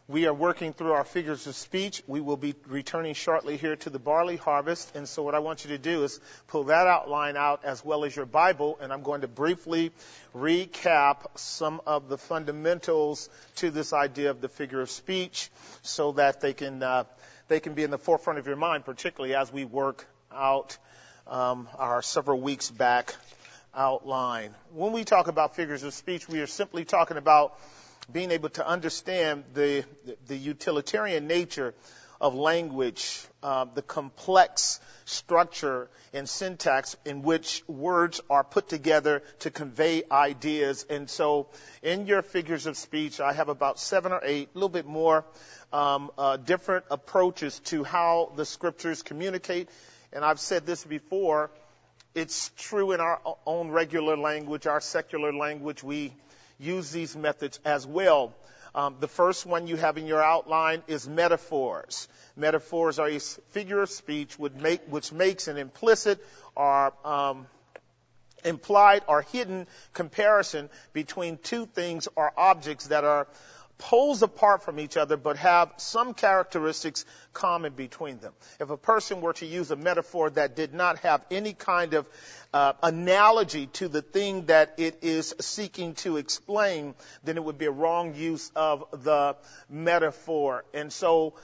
We are working through our figures of speech. We will be returning shortly here to the barley harvest. And so what I want you to do is pull that outline out as well as your Bible. And I'm going to briefly recap some of the fundamentals to this idea of the figure of speech so that they can be in the forefront of your mind, particularly as we work out our several weeks back outline. When we talk about figures of speech, we are simply talking about being able to understand the utilitarian nature of language, the complex structure and syntax in which words are put together to convey ideas. And so in your figures of speech, I have about 7 or 8, a little bit more, different approaches to how the scriptures communicate. And I've said this before, it's true in our own regular language, our secular language, we use these methods as well. The first one you have in your outline is metaphors. Metaphors are a figure of speech which makes an implicit or implied or hidden comparison between two things or objects that are poles apart from each other but have some characteristics common between them. If a person were to use a metaphor that did not have any kind of analogy to the thing that it is seeking to explain, then it would be a wrong use of the metaphor. And so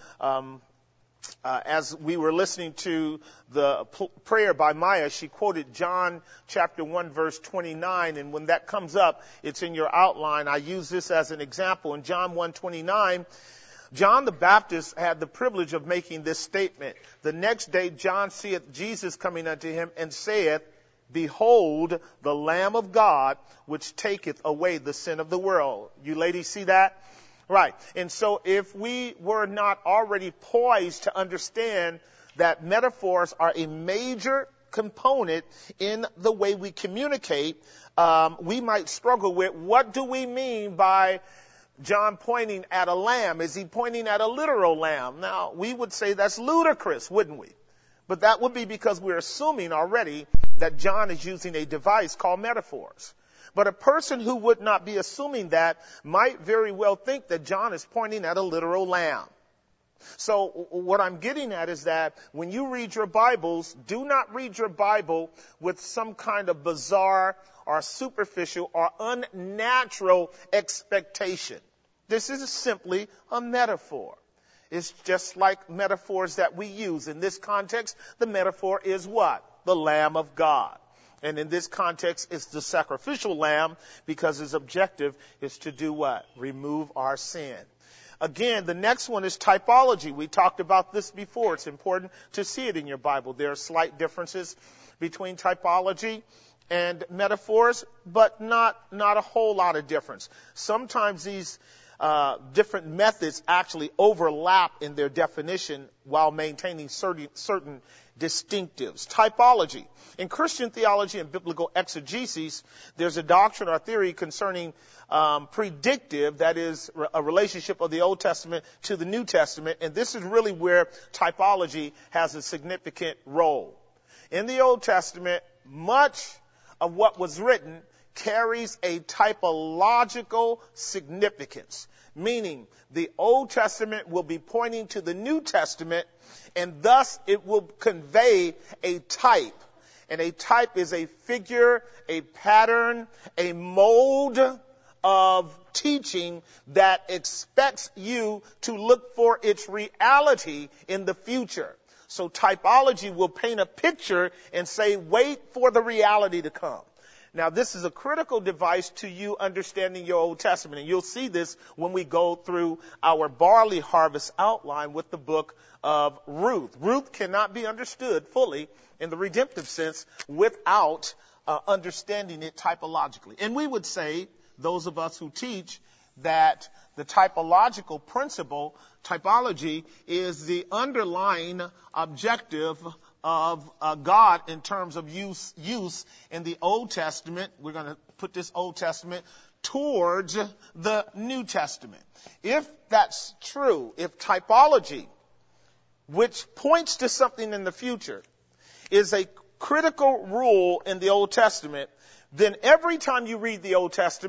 as we were listening to the prayer by Maya, she quoted John chapter 1 verse 29, and when that comes up, it's in your outline. I use this as an example. In John 1:29, John the Baptist had the privilege of making this statement. The next day John seeth Jesus coming unto him and saith, Behold, the Lamb of God, which taketh away the sin of the world. You ladies see that? Right. And so if we were not already poised to understand that metaphors are a major component in the way we communicate, we might struggle with what do we mean by John pointing at a lamb? Is he pointing at a literal lamb? Now, we would say that's ludicrous, wouldn't we? But that would be because we're assuming already that John is using a device called metaphors. But a person who would not be assuming that might very well think that John is pointing at a literal lamb. So what I'm getting at is that when you read your Bibles, do not read your Bible with some kind of bizarre or superficial or unnatural expectation. This is simply a metaphor. It's just like metaphors that we use. In this context, the metaphor is what? The Lamb of God. And in this context, it's the sacrificial lamb because his objective is to do what? Remove our sin. Again, the next one is typology. We talked about this before. It's important to see it in your Bible. There are slight differences between typology and metaphors, but not a whole lot of difference. Sometimes these different methods actually overlap in their definition while maintaining certain distinctives. Typology. In Christian theology and biblical exegesis, there's a doctrine or theory concerning predictive, that is a relationship of the Old Testament to the New Testament, and this is really where typology has a significant role. In the Old Testament, much of what was written carries a typological significance, meaning the Old Testament will be pointing to the New Testament, and thus it will convey a type. And a type is a figure, a pattern, a mold of teaching that expects you to look for its reality in the future. So typology will paint a picture and say, wait for the reality to come. Now, this is a critical device to you understanding your Old Testament. And you'll see this when we go through our barley harvest outline with the book of Ruth. Ruth cannot be understood fully in the redemptive sense without understanding it typologically. And we would say, those of us who teach, that the typological principle, typology, is the underlying objective of God in terms of use in the Old Testament. We're going to put this Old Testament towards the New Testament. If that's true, if typology, which points to something in the future, is a critical rule in the Old Testament, then every time you read the Old Testament,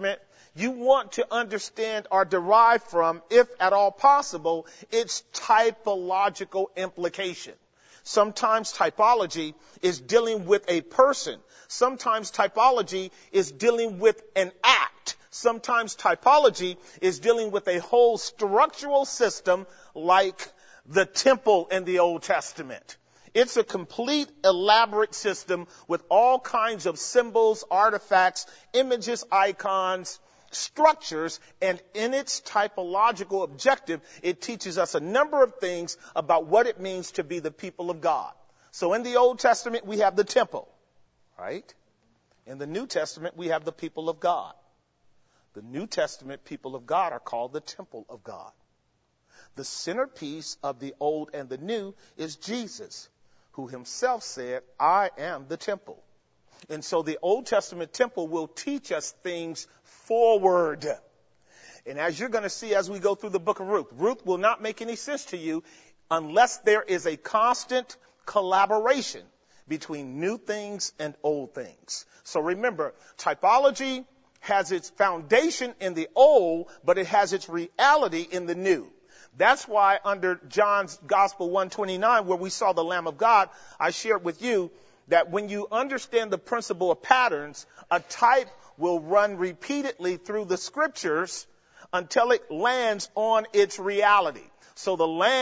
you want to understand or derive from, if at all possible, its typological implication. Sometimes typology is dealing with a person. Sometimes typology is dealing with an act. Sometimes typology is dealing with a whole structural system like the temple in the Old Testament. It's a complete, elaborate system with all kinds of symbols, artifacts, images, icons, structures, and in its typological objective, it teaches us a number of things about what it means to be the people of God. So in the Old Testament, we have the temple, right? In the New Testament, we have the people of God. The New Testament people of God are called the temple of God. The centerpiece of the Old and the New is Jesus, who himself said, I am the temple. And so the Old Testament temple will teach us things forward. And as you're going to see as we go through the book of Ruth, Ruth will not make any sense to you unless there is a constant collaboration between new things and old things. So remember, typology has its foundation in the old, but it has its reality in the new. That's why under John's Gospel 129, where we saw the Lamb of God, I shared with you that when you understand the principle of patterns, a type will run repeatedly through the scriptures until it lands on its reality. So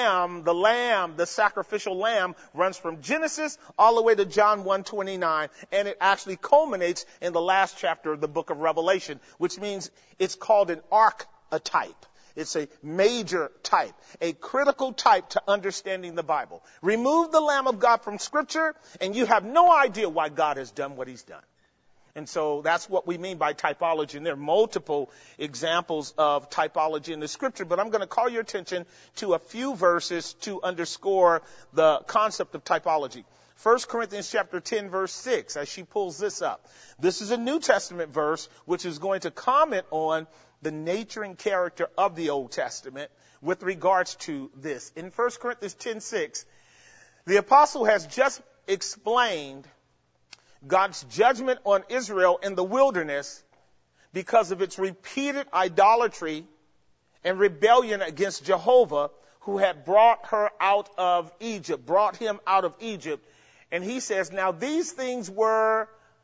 the sacrificial lamb runs from Genesis all the way to John 1:29, and it actually culminates in the last chapter of the book of Revelation, which means it's called an archetype. It's a major type, a critical type to understanding the Bible. Remove the Lamb of God from Scripture, and you have no idea why God has done what he's done. And so that's what we mean by typology. And there are multiple examples of typology in the Scripture, but I'm going to call your attention to a few verses to underscore the concept of typology. 1 Corinthians chapter 10, verse 6, as she pulls this up. This is a New Testament verse which is going to comment on the nature and character of the Old Testament with regards to this. In 1 Corinthians 10:6, the apostle has just explained God's judgment on Israel in the wilderness because of its repeated idolatry and rebellion against Jehovah, who had brought him out of Egypt. And he says, now these things were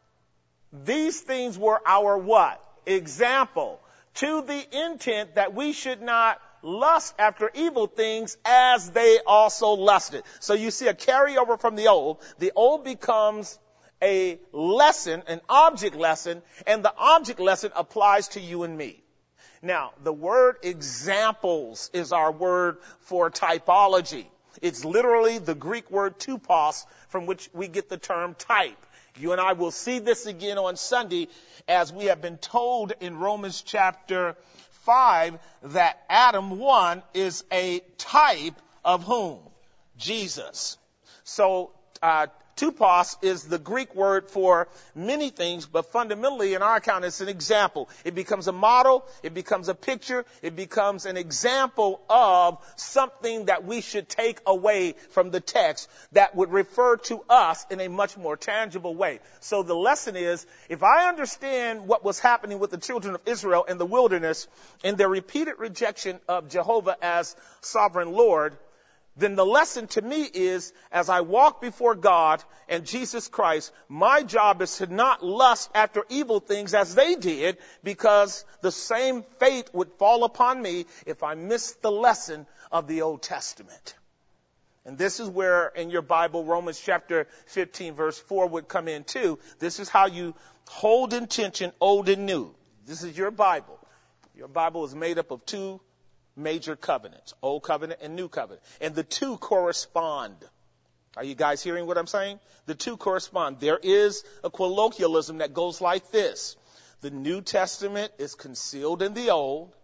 our what? Example, to the intent that we should not lust after evil things as they also lusted. So you see a carryover from the old. The old becomes a lesson, an object lesson, and the object lesson applies to you and me. Now, the word examples is our word for typology. It's literally the Greek word tupos, from which we get the term type. You and I will see this again on Sunday, as we have been told in Romans chapter 5 that Adam 1 is a type of whom? Jesus. So, tupos is the Greek word for many things, but fundamentally in our account it's an example. It becomes a model, it becomes a picture, it becomes an example of something that we should take away from the text that would refer to us in a much more tangible way. So the lesson is, if I understand what was happening with the children of Israel in the wilderness and their repeated rejection of Jehovah as sovereign Lord, then the lesson to me is, as I walk before God and Jesus Christ, my job is to not lust after evil things as they did, because the same fate would fall upon me if I missed the lesson of the Old Testament. And this is where in your Bible, Romans chapter 15, verse 4 would come in too. This is how you hold in tension old and new. This is your Bible. Your Bible is made up of two major covenants, Old Covenant and New Covenant. And the two correspond. Are you guys hearing what I'm saying? The two correspond. There is a colloquialism that goes like this. The New Testament is concealed in the Old.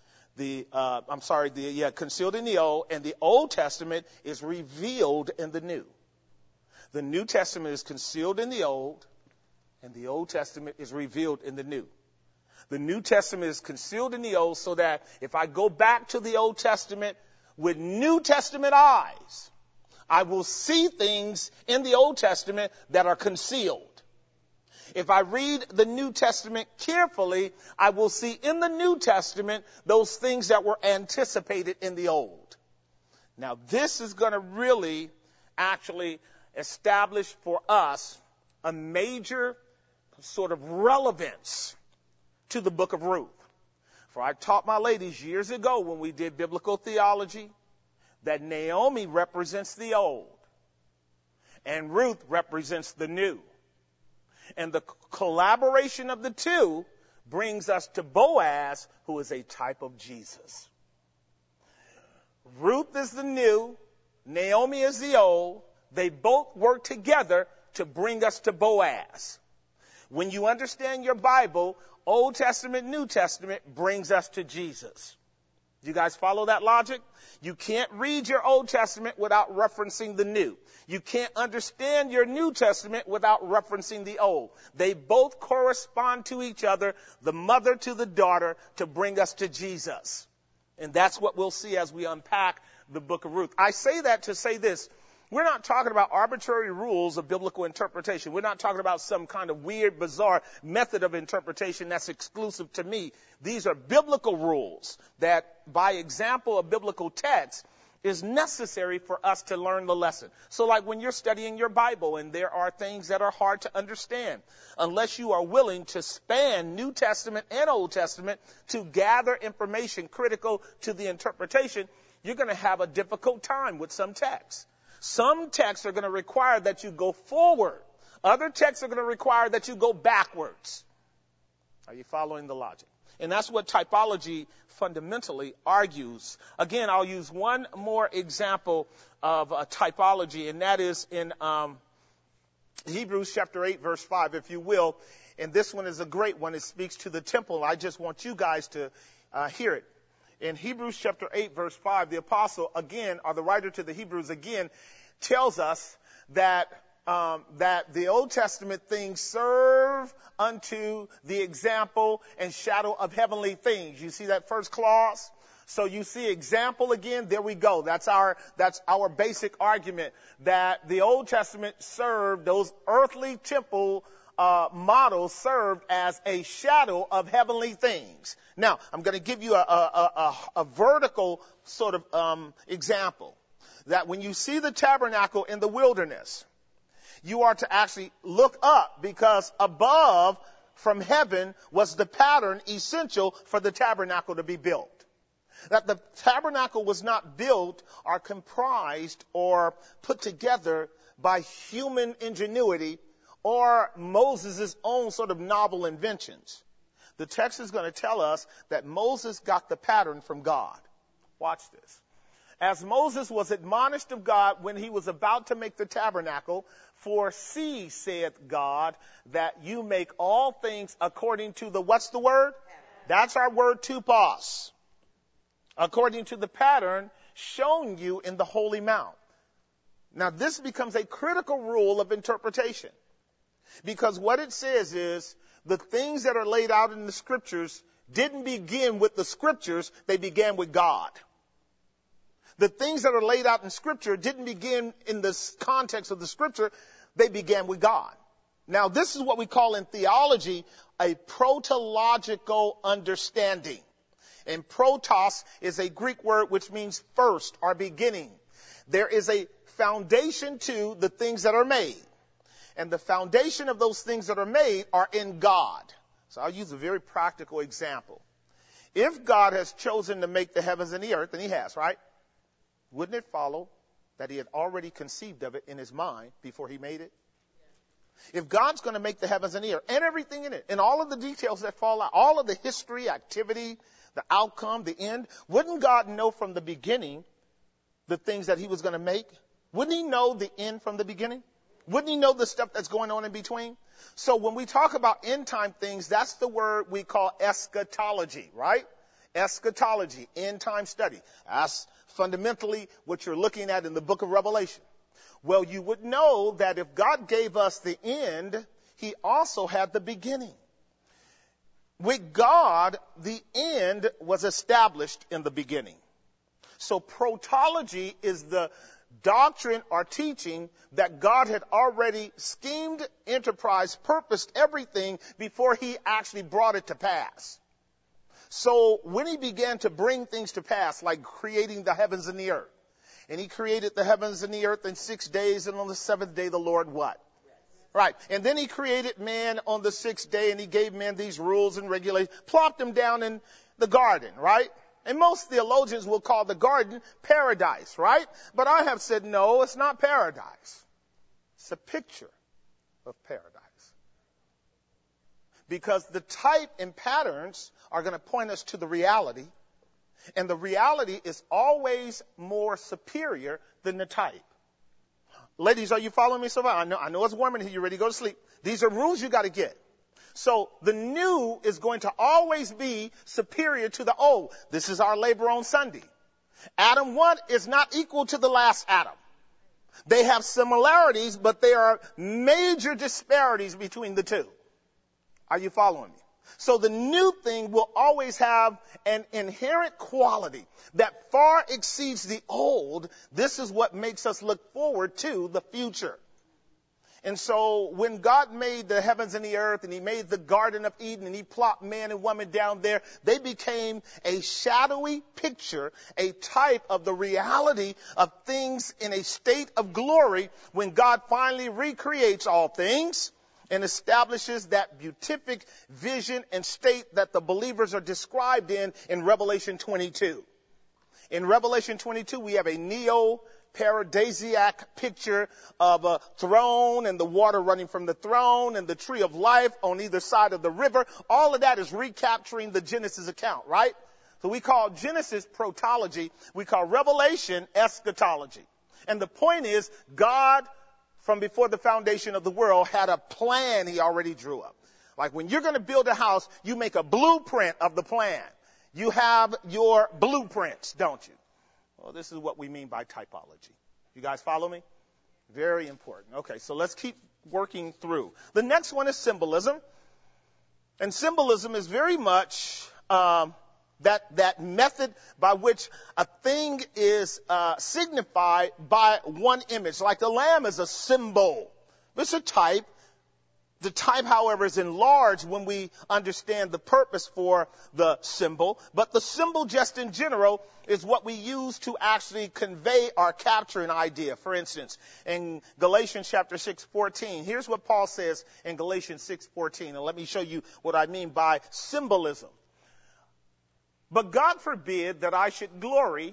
Concealed in the Old, and the Old Testament is revealed in the New. The New Testament is concealed in the Old, and the Old Testament is revealed in the New. The New Testament is concealed in the Old, so that if I go back to the Old Testament with New Testament eyes, I will see things in the Old Testament that are concealed. If I read the New Testament carefully, I will see in the New Testament those things that were anticipated in the Old. Now, this is going to really actually establish for us a major sort of relevance to the book of Ruth. For I taught my ladies years ago when we did biblical theology that Naomi represents the old and Ruth represents the new. And the collaboration of the two brings us to Boaz, who is a type of Jesus. Ruth is the new, Naomi is the old. They both work together to bring us to Boaz. When you understand your Bible, Old Testament, New Testament brings us to Jesus. Do you guys follow that logic? You can't read your Old Testament without referencing the New. You can't understand your New Testament without referencing the Old. They both correspond to each other, the mother to the daughter, to bring us to Jesus. And that's what we'll see as we unpack the book of Ruth. I say that to say this. We're not talking about arbitrary rules of biblical interpretation. We're not talking about some kind of weird, bizarre method of interpretation that's exclusive to me. These are biblical rules that, by example of biblical text, is necessary for us to learn the lesson. So like when you're studying your Bible and there are things that are hard to understand, unless you are willing to span New Testament and Old Testament to gather information critical to the interpretation, you're going to have a difficult time with some texts. Some texts are going to require that you go forward. Other texts are going to require that you go backwards. Are you following the logic? And that's what typology fundamentally argues. Again, I'll use one more example of a typology, and that is in Hebrews chapter 8, verse 5, if you will. And this one is a great one. It speaks to the temple. I just want you guys to hear it. In Hebrews chapter 8, verse 5, the apostle, again, or the writer to the Hebrews, again, tells us that the Old Testament things serve unto the example and shadow of heavenly things. You see that first clause? So you see example again. There we go. That's our basic argument, that the Old Testament served, those earthly temple models served as a shadow of heavenly things. Now, I'm going to give you a vertical sort of example, that when you see the tabernacle in the wilderness, you are to actually look up, because above from heaven was the pattern essential for the tabernacle to be built. That the tabernacle was not built or comprised or put together by human ingenuity or Moses' own sort of novel inventions. The text is going to tell us that Moses got the pattern from God. Watch this. As Moses was admonished of God when he was about to make the tabernacle, for see, saith God, that you make all things according to the, what's the word? That's our word, tupos. According to the pattern shown you in the Holy Mount. Now this becomes a critical rule of interpretation. Because what it says is the things that are laid out in the scriptures didn't begin with the scriptures, they began with God. The things that are laid out in scripture didn't begin in the context of the scripture, they began with God. Now this is what we call in theology a protological understanding. And protos is a Greek word which means first or beginning. There is a foundation to the things that are made. And the foundation of those things that are made are in God. So I'll use a very practical example. If God has chosen to make the heavens and the earth, and he has, right? Wouldn't it follow that he had already conceived of it in his mind before he made it? If God's going to make the heavens and the earth and everything in it, and all of the details that fall out, all of the history, activity, the outcome, the end, wouldn't God know from the beginning the things that he was going to make? Wouldn't he know the end from the beginning? Wouldn't he know the stuff that's going on in between? So when we talk about end time things, that's the word we call eschatology, right? Eschatology, end time study. That's fundamentally what you're looking at in the book of Revelation. Well, you would know that if God gave us the end, he also had the beginning. With God, the end was established in the beginning. So protology is the doctrine or teaching that God had already schemed, enterprise, purposed everything before he actually brought it to pass. So when he began to bring things to pass, like creating the heavens and the earth, and he created the heavens and the earth in 6 days, and on the seventh day the Lord what? Right. And then he created man on the sixth day, and he gave man these rules and regulations, plopped them down in the garden, right? And most theologians will call the garden paradise, right? But I have said, no, it's not paradise. It's a picture of paradise. Because the type and patterns are going to point us to the reality. And the reality is always more superior than the type. Ladies, are you following me so far? I know it's warm in here. You ready to go to sleep? These are rules you got to get. So the new is going to always be superior to the old. This is our labor on Sunday. Adam 1 is not equal to the last Adam. They have similarities, but there are major disparities between the two. Are you following me? So the new thing will always have an inherent quality that far exceeds the old. This is what makes us look forward to the future. And so when God made the heavens and the earth, and he made the Garden of Eden, and he plopped man and woman down there, they became a shadowy picture, a type of the reality of things in a state of glory when God finally recreates all things and establishes that beatific vision and state that the believers are described in Revelation 22. In Revelation 22, we have a neo-paradisiac picture of a throne and the water running from the throne and the tree of life on either side of the river. All of that is recapturing the Genesis account, right? So we call Genesis protology. We call Revelation eschatology. And the point is, God, from before the foundation of the world, had a plan he already drew up. Like when you're going to build a house, you make a blueprint of the plan. You have your blueprints, don't you? Well, this is what we mean by typology. You guys follow me? Very important. Okay, so let's keep working through. The next one is symbolism. And symbolism is very much that method by which a thing is signified by one image. Like the lamb is a symbol. It's a type. The type, however, is enlarged when we understand the purpose for the symbol. But the symbol, just in general, is what we use to actually convey or capture an idea. For instance, in Galatians chapter 6:14, here's what Paul says in Galatians 6:14. And let me show you what I mean by symbolism. But God forbid that I should glory,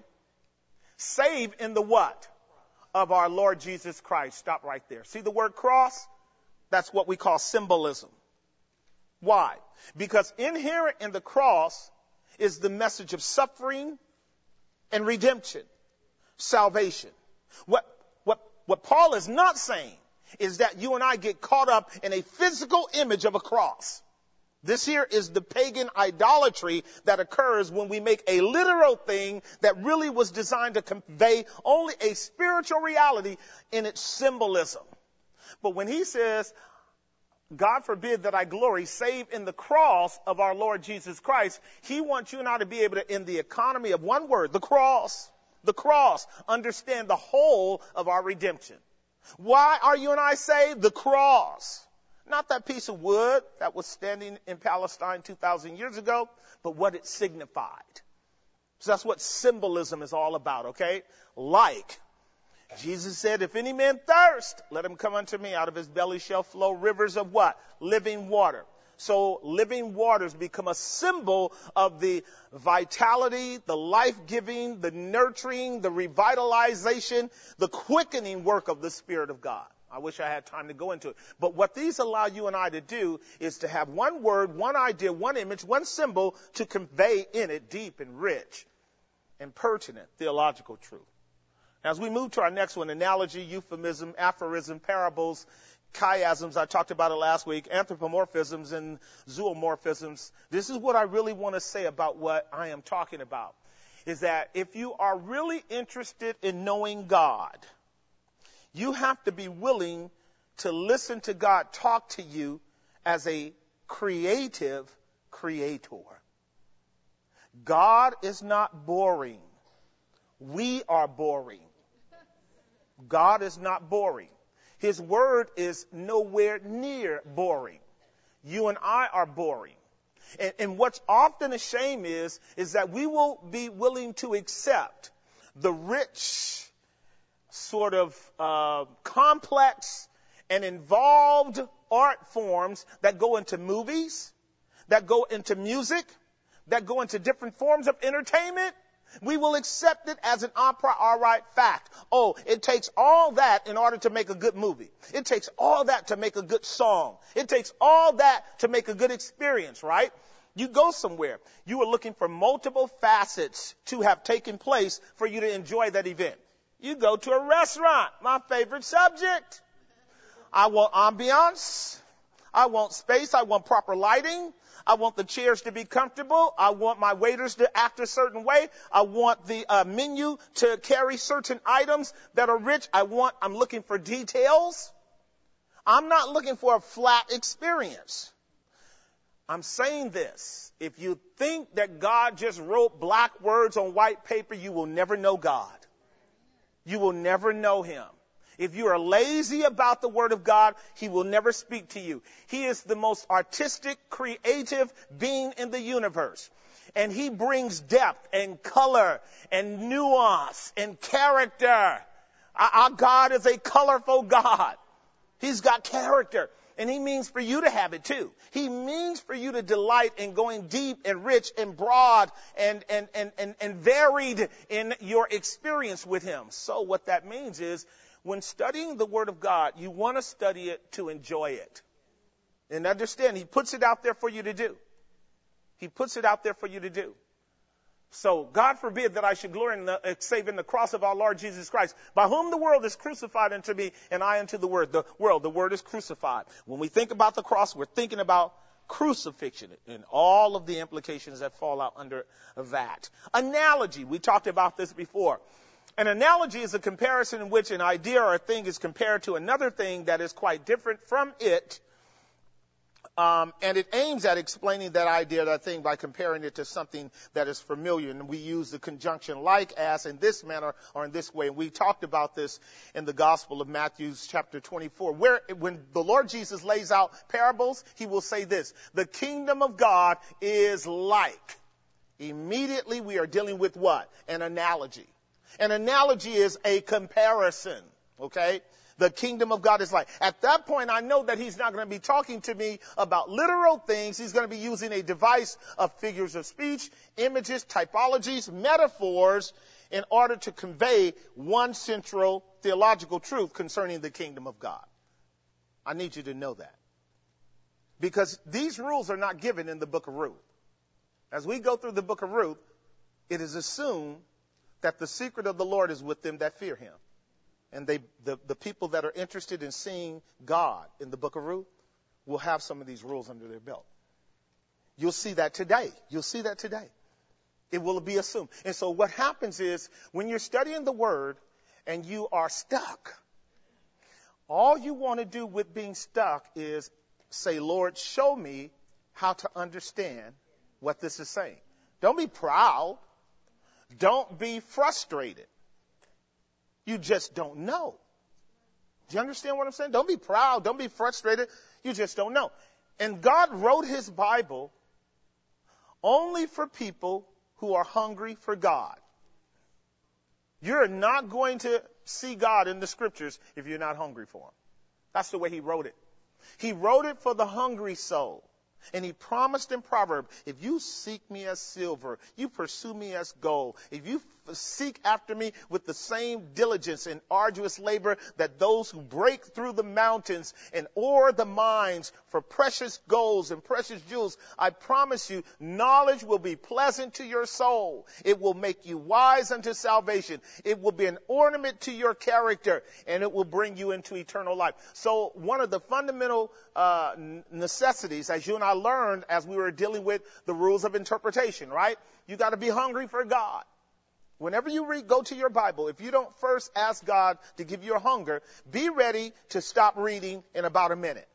save in the what? Of our Lord Jesus Christ. Stop right there. See the word cross? That's what we call symbolism. Why? Because inherent in the cross is the message of suffering and redemption, salvation. What Paul is not saying is that you and I get caught up in a physical image of a cross. This here is the pagan idolatry that occurs when we make a literal thing that really was designed to convey only a spiritual reality in its symbolism. But when he says, God forbid that I glory, save in the cross of our Lord Jesus Christ, he wants you and I to be able to, in the economy of one word, the cross, understand the whole of our redemption. Why are you and I saved? The cross. Not that piece of wood that was standing in Palestine 2,000 years ago, but what it signified. So that's what symbolism is all about, okay? Like Jesus said, if any man thirst, let him come unto me. Out of his belly shall flow rivers of what? Living water. So living waters become a symbol of the vitality, the life-giving, the nurturing, the revitalization, the quickening work of the Spirit of God. I wish I had time to go into it. But what these allow you and I to do is to have one word, one idea, one image, one symbol to convey in it deep and rich and pertinent theological truth. As we move to our next one, analogy, euphemism, aphorism, parables, chiasms, I talked about it last week, anthropomorphisms and zoomorphisms. This is what I really want to say about what I am talking about, is that if you are really interested in knowing God, you have to be willing to listen to God talk to you as a creative creator. God is not boring. We are boring. God is not boring. His word is nowhere near boring. You and I are boring. And what's often a shame is that we will be willing to accept the rich, sort of complex and involved art forms that go into movies, that go into music, that go into different forms of entertainment. We will accept it as an a priori fact. Oh, it takes all that in order to make a good movie. It takes all that to make a good song. It takes all that to make a good experience, right? You go somewhere. You are looking for multiple facets to have taken place for you to enjoy that event. You go to a restaurant, my favorite subject. I want ambiance. I want space. I want proper lighting. I want the chairs to be comfortable. I want my waiters to act a certain way. I want the menu to carry certain items that are rich. I'm looking for details. I'm not looking for a flat experience. I'm saying this. If you think that God just wrote black words on white paper, you will never know God. You will never know him. If you are lazy about the word of God, he will never speak to you. He is the most artistic, creative being in the universe. And he brings depth and color and nuance and character. Our God is a colorful God. He's got character. And he means for you to have it too. He means for you to delight in going deep and rich and broad and varied in your experience with him. So what that means is, when studying the Word of God, you want to study it to enjoy it. And understand, he puts it out there for you to do. He puts it out there for you to do. So God forbid that I should glory save in the cross of our Lord Jesus Christ, by whom the world is crucified unto me, and I unto the world. The word is crucified. When we think about the cross, we're thinking about crucifixion and all of the implications that fall out under that. Analogy. We talked about this before. An analogy is a comparison in which an idea or a thing is compared to another thing that is quite different from it. And it aims at explaining that idea, that thing, by comparing it to something that is familiar. And we use the conjunction like, as, in this manner, or in this way. And we talked about this in the Gospel of Matthew chapter 24, where when the Lord Jesus lays out parables, he will say this: the kingdom of God is like. Immediately we are dealing with what? An analogy. An analogy is a comparison, okay? The kingdom of God is like. At that point, I know that he's not going to be talking to me about literal things. He's going to be using a device of figures of speech, images, typologies, metaphors, in order to convey one central theological truth concerning the kingdom of God. I need you to know that. Because these rules are not given in the book of Ruth. As we go through the book of Ruth, it is assumed that the secret of the Lord is with them that fear him. And the people that are interested in seeing God in the book of Ruth will have some of these rules under their belt. You'll see that today. You'll see that today. It will be assumed. And so what happens is, when you're studying the word and you are stuck, all you want to do with being stuck is say, Lord, show me how to understand what this is saying. Don't be proud. Don't be frustrated. You just don't know. Do you understand what I'm saying? Don't be proud. Don't be frustrated. You just don't know. And God wrote his Bible only for people who are hungry for God. You're not going to see God in the scriptures if you're not hungry for him. That's the way he wrote it. He wrote it for the hungry soul. And he promised in Proverbs, if you seek me as silver, you pursue me as gold. If you seek after me with the same diligence and arduous labor that those who break through the mountains and ore the mines for precious golds and precious jewels, I promise you, knowledge will be pleasant to your soul. It will make you wise unto salvation. It will be an ornament to your character, and it will bring you into eternal life. So one of the fundamental necessities, as you and I learned as we were dealing with the rules of interpretation, right? You got to be hungry for God. Whenever you go to your Bible, if you don't first ask God to give you a hunger, be ready to stop reading in about a minute.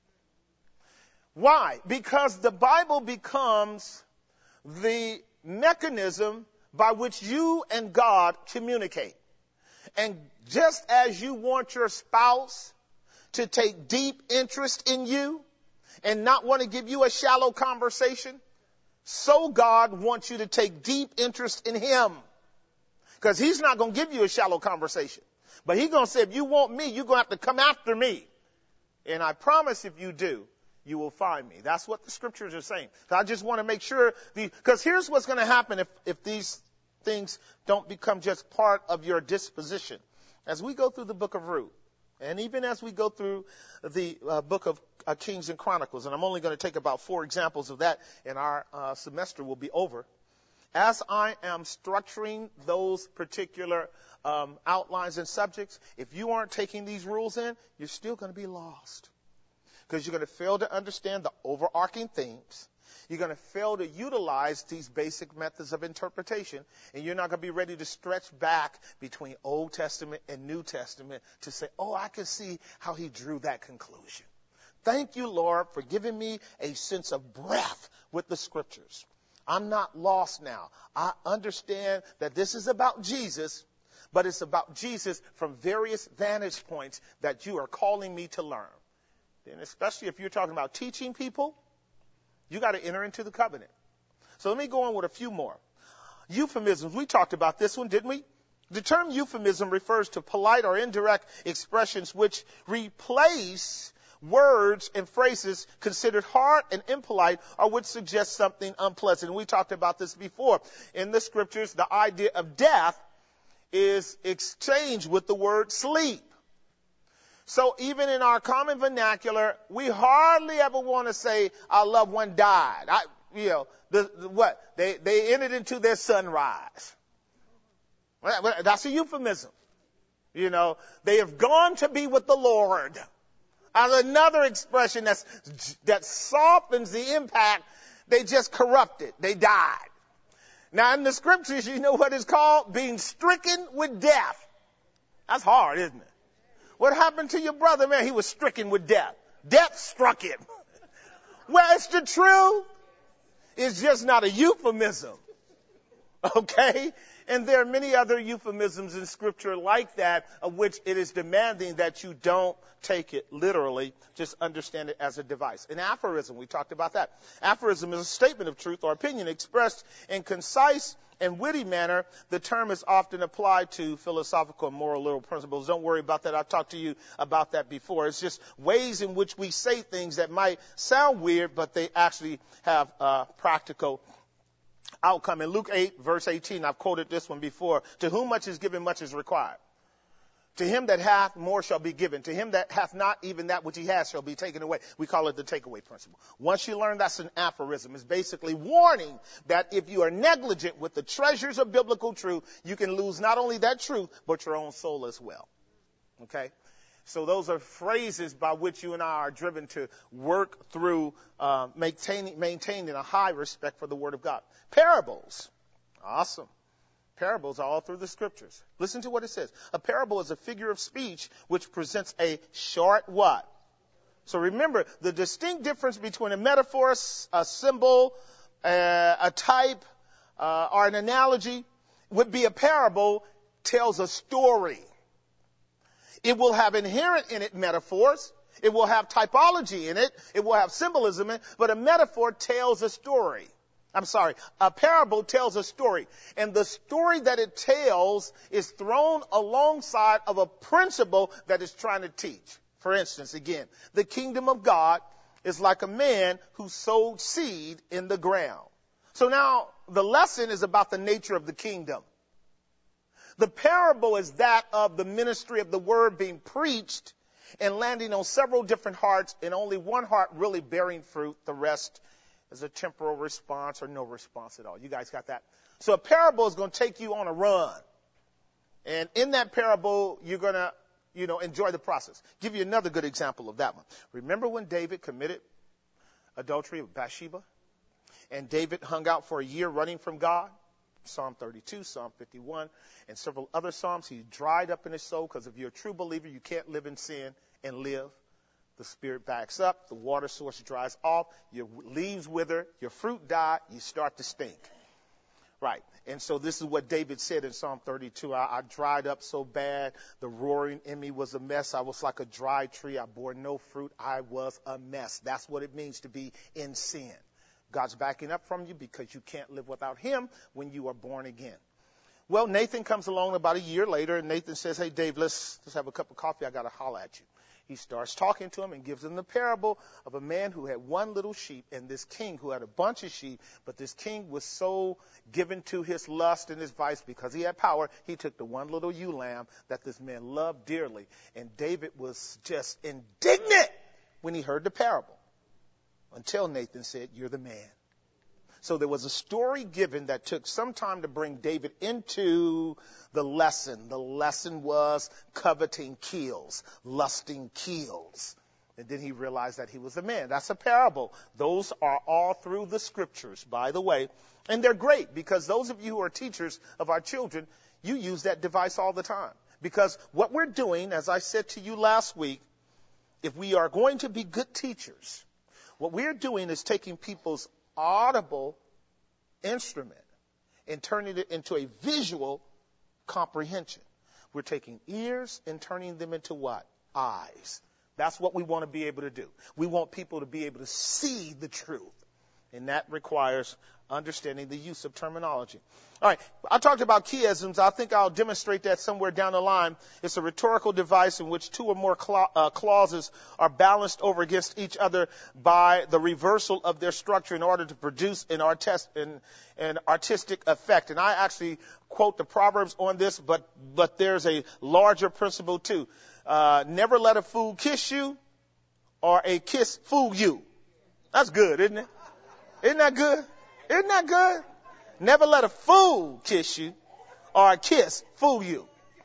Why? Because the Bible becomes the mechanism by which you and God communicate. And just as you want your spouse to take deep interest in you and not want to give you a shallow conversation, so God wants you to take deep interest in him. Because he's not going to give you a shallow conversation. But he's going to say, if you want me, you're going to have to come after me. And I promise if you do, you will find me. That's what the scriptures are saying. So I just want to make sure, because here's what's going to happen if these things don't become just part of your disposition. As we go through the book of Ruth, and even as we go through the book of Kings and Chronicles, and I'm only going to take about 4 examples of that, and our semester will be over. As I am structuring those particular outlines and subjects, if you aren't taking these rules in, you're still going to be lost. Because you're going to fail to understand the overarching themes. You're going to fail to utilize these basic methods of interpretation. And you're not going to be ready to stretch back between Old Testament and New Testament to say, oh, I can see how he drew that conclusion. Thank you, Lord, for giving me a sense of breath with the scriptures. I'm not lost now. I understand that this is about Jesus, but it's about Jesus from various vantage points that you are calling me to learn. And especially if you're talking about teaching people, you got to enter into the covenant. So let me go on with a few more. Euphemisms. We talked about this one, didn't we? The term euphemism refers to polite or indirect expressions which replace words and phrases considered hard and impolite or would suggest something unpleasant. We talked about this before. In the scriptures, the idea of death is exchanged with the word sleep. So even in our common vernacular, we hardly ever want to say our loved one died. They entered into their sunrise. That's a euphemism. They have gone to be with the Lord. Another expression that softens the impact, they just corrupted. They died. Now in the scriptures, you know what it's called? Being stricken with death. That's hard, isn't it? What happened to your brother, man? He was stricken with death. Death struck him. Well, it's the truth. It's just not a euphemism. Okay? And there are many other euphemisms in scripture like that, of which it is demanding that you don't take it literally, just understand it as a device. An aphorism, we talked about that. Aphorism is a statement of truth or opinion expressed in concise and witty manner. The term is often applied to philosophical and moral little principles. Don't worry about that. I've talked to you about that before. It's just ways in which we say things that might sound weird, but they actually have practical outcome. In Luke 8, verse 18, I've quoted this one before. To whom much is given, much is required. To him that hath, more shall be given. To him that hath not, even that which he has shall be taken away. We call it the takeaway principle. Once you learn that's an aphorism, it's basically warning that if you are negligent with the treasures of biblical truth, you can lose not only that truth, but your own soul as well. Okay? So those are phrases by which you and I are driven to work through maintaining a high respect for the Word of God. Parables. Awesome. Parables are all through the scriptures. Listen to what it says. A parable is a figure of speech which presents a short what? So remember, the distinct difference between a metaphor, a symbol, a type, or an analogy would be a parable tells a story. It will have inherent in it metaphors. It will have typology in it. It will have symbolism in it. But a metaphor tells a story. A parable tells a story. And the story that it tells is thrown alongside of a principle that it's trying to teach. For instance, again, the kingdom of God is like a man who sowed seed in the ground. So now the lesson is about the nature of the kingdom. The parable is that of the ministry of the word being preached and landing on several different hearts, and only one heart really bearing fruit. The rest is a temporal response or no response at all. You guys got that? So a parable is going to take you on a run. And in that parable, you're going to, enjoy the process. Give you another good example of that one. Remember when David committed adultery with Bathsheba? And David hung out for a year running from God? Psalm 32, Psalm 51, and several other Psalms. He dried up in his soul because if you're a true believer, you can't live in sin and live. The spirit backs up, the water source dries off, your leaves wither, your fruit die, you start to stink. Right. And so this is what David said in Psalm 32. I dried up so bad. The roaring in me was a mess. I was like a dry tree. I bore no fruit. I was a mess. That's what it means to be in sin. God's backing up from you because you can't live without him when you are born again. Well, Nathan comes along about a year later, and Nathan says, hey, Dave, let's have a cup of coffee. I got to holler at you. He starts talking to him and gives him the parable of a man who had one little sheep and this king who had a bunch of sheep. But this king was so given to his lust and his vice because he had power. He took the one little ewe lamb that this man loved dearly. And David was just indignant when he heard the parable until Nathan said, you're the man. So there was a story given that took some time to bring David into the lesson. The lesson was coveting kills, lusting kills. And then he realized that he was a man. That's a parable. Those are all through the scriptures, by the way. And they're great because those of you who are teachers of our children, you use that device all the time. Because what we're doing, as I said to you last week, if we are going to be good teachers, what we're doing is taking people's audible instrument and turning it into a visual comprehension. We're taking ears and turning them into what? Eyes. That's what we want to be able to do. We want people to be able to see the truth. And that requires understanding the use of terminology. All right, I talked about chiasms. I think I'll demonstrate that somewhere down the line. It's a rhetorical device in which two or more clauses are balanced over against each other by the reversal of their structure in order to produce an artistic effect. And I actually quote the Proverbs on this, but there's a larger principle too. Never let a fool kiss you or a kiss fool you. That's good, isn't it? Isn't that good? Isn't that good? Never let a fool kiss you or a kiss fool you.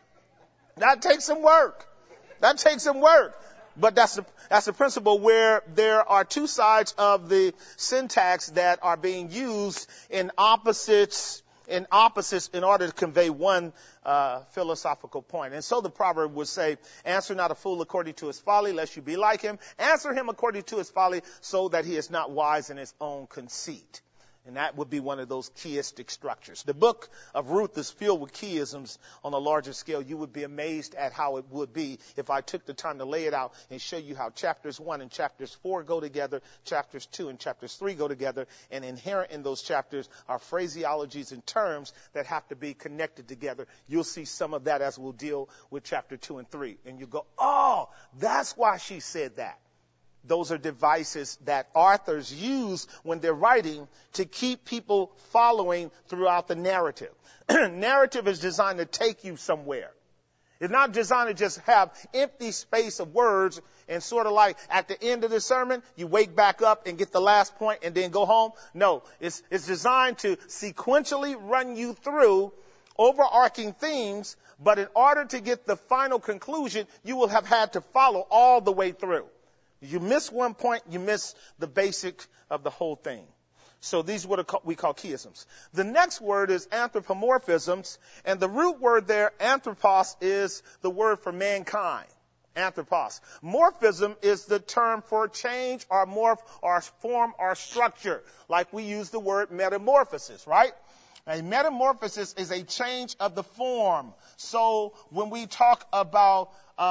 That takes some work. That takes some work. But that's the principle where there are two sides of the syntax that are being used in opposites in order to convey one philosophical point. And so the proverb would say, answer not a fool according to his folly, lest you be like him. Answer him according to his folly, so that he is not wise in his own conceit. And that would be one of those chiastic structures. The book of Ruth is filled with chiasms on a larger scale. You would be amazed at how it would be if I took the time to lay it out and show you how chapters 1 and chapters 4 go together, chapters 2 and chapters 3 go together, and inherent in those chapters are phraseologies and terms that have to be connected together. You'll see some of that as we'll deal with chapter 2 and 3. And you go, oh, that's why she said that. Those are devices that authors use when they're writing to keep people following throughout the narrative. Narrative is designed to take you somewhere. It's not designed to just have empty space of words and sort of like at the end of the sermon, you wake back up and get the last point and then go home. No, it's designed to sequentially run you through overarching themes, but in order to get the final conclusion, you will have had to follow all the way through. You miss one point, you miss the basic of the whole thing. So these are what we call chiasms. The next word is anthropomorphisms, and the root word there, anthropos, is the word for mankind. Anthropos. Morphism is the term for change or morph or form or structure, like we use the word metamorphosis, right? A metamorphosis is a change of the form. So when we talk about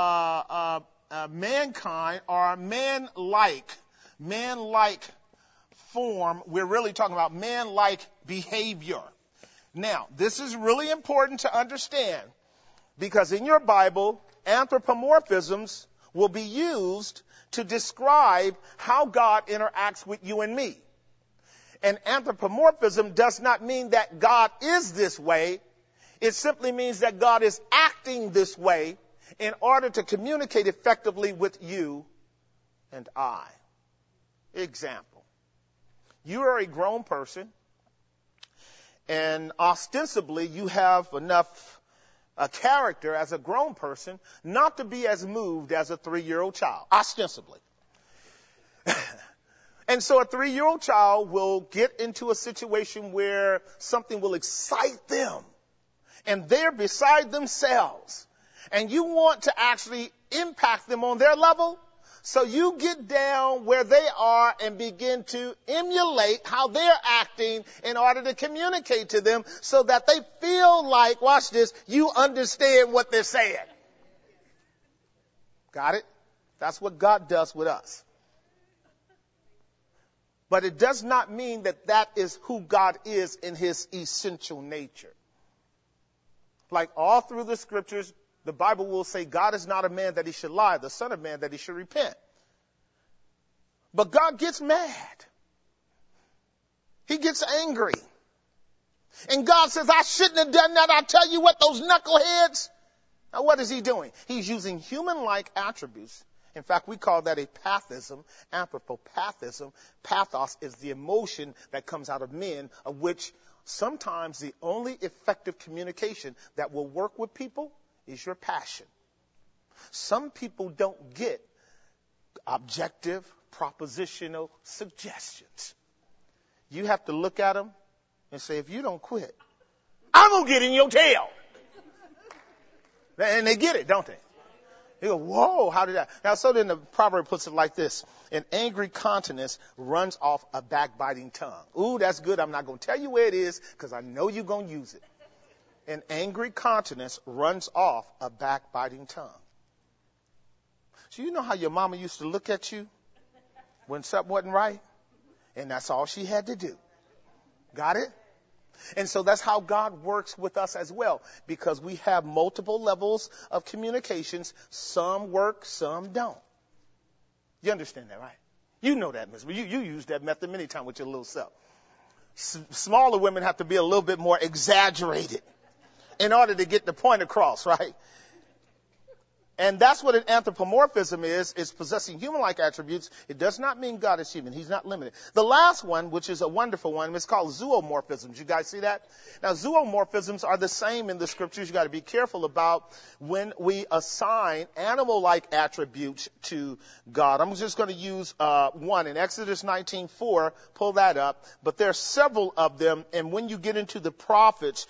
mankind or man-like form, we're really talking about man-like behavior. Now, this is really important to understand because in your Bible, anthropomorphisms will be used to describe how God interacts with you and me. And anthropomorphism does not mean that God is this way. It simply means that God is acting this way in order to communicate effectively with you and I. Example. You are a grown person, and ostensibly you have enough character as a grown person not to be as moved as a 3-year-old child, ostensibly. And so a 3-year-old child will get into a situation where something will excite them, and they're beside themselves. And you want to actually impact them on their level, So you get down where they are and begin to emulate how they're acting in order to communicate to them so that they feel like, watch this, you understand what they're saying. Got it? That's what God does with us. But it does not mean that that is who God is in his essential nature. Like all through the scriptures, the Bible will say God is not a man that he should lie, the son of man that he should repent. But God gets mad. He gets angry. And God says, I shouldn't have done that. I tell you what, those knuckleheads. Now what is he doing? He's using human-like attributes. In fact, we call that a pathism, anthropopathism. Pathos is the emotion that comes out of men, of which sometimes the only effective communication that will work with people is your passion. Some people don't get objective, propositional suggestions. You have to look at them and say, if you don't quit, I'm going to get in your tail. And they get it, don't they? They go, whoa, how did that? Now, so then the proverb puts it like this. An angry countenance runs off a backbiting tongue. Ooh, that's good. I'm not going to tell you where it is because I know you're going to use it. An angry countenance runs off a backbiting tongue. So you know how your mama used to look at you when something wasn't right? And that's all she had to do. Got it? And so that's how God works with us as well, because we have multiple levels of communications. Some work, some don't. You understand that, right? You know that, Miss. You use that method many times with your little self. Smaller women have to be a little bit more exaggerated in order to get the point across, right? And that's what an anthropomorphism is possessing human-like attributes. It does not mean God is human. He's not limited. The last one, which is a wonderful one, is called zoomorphisms. You guys see that? Now, zoomorphisms are the same in the scriptures. You got to be careful about when we assign animal-like attributes to God. I'm just going to use one in Exodus 19:4. Pull that up. But there are several of them. And when you get into the prophets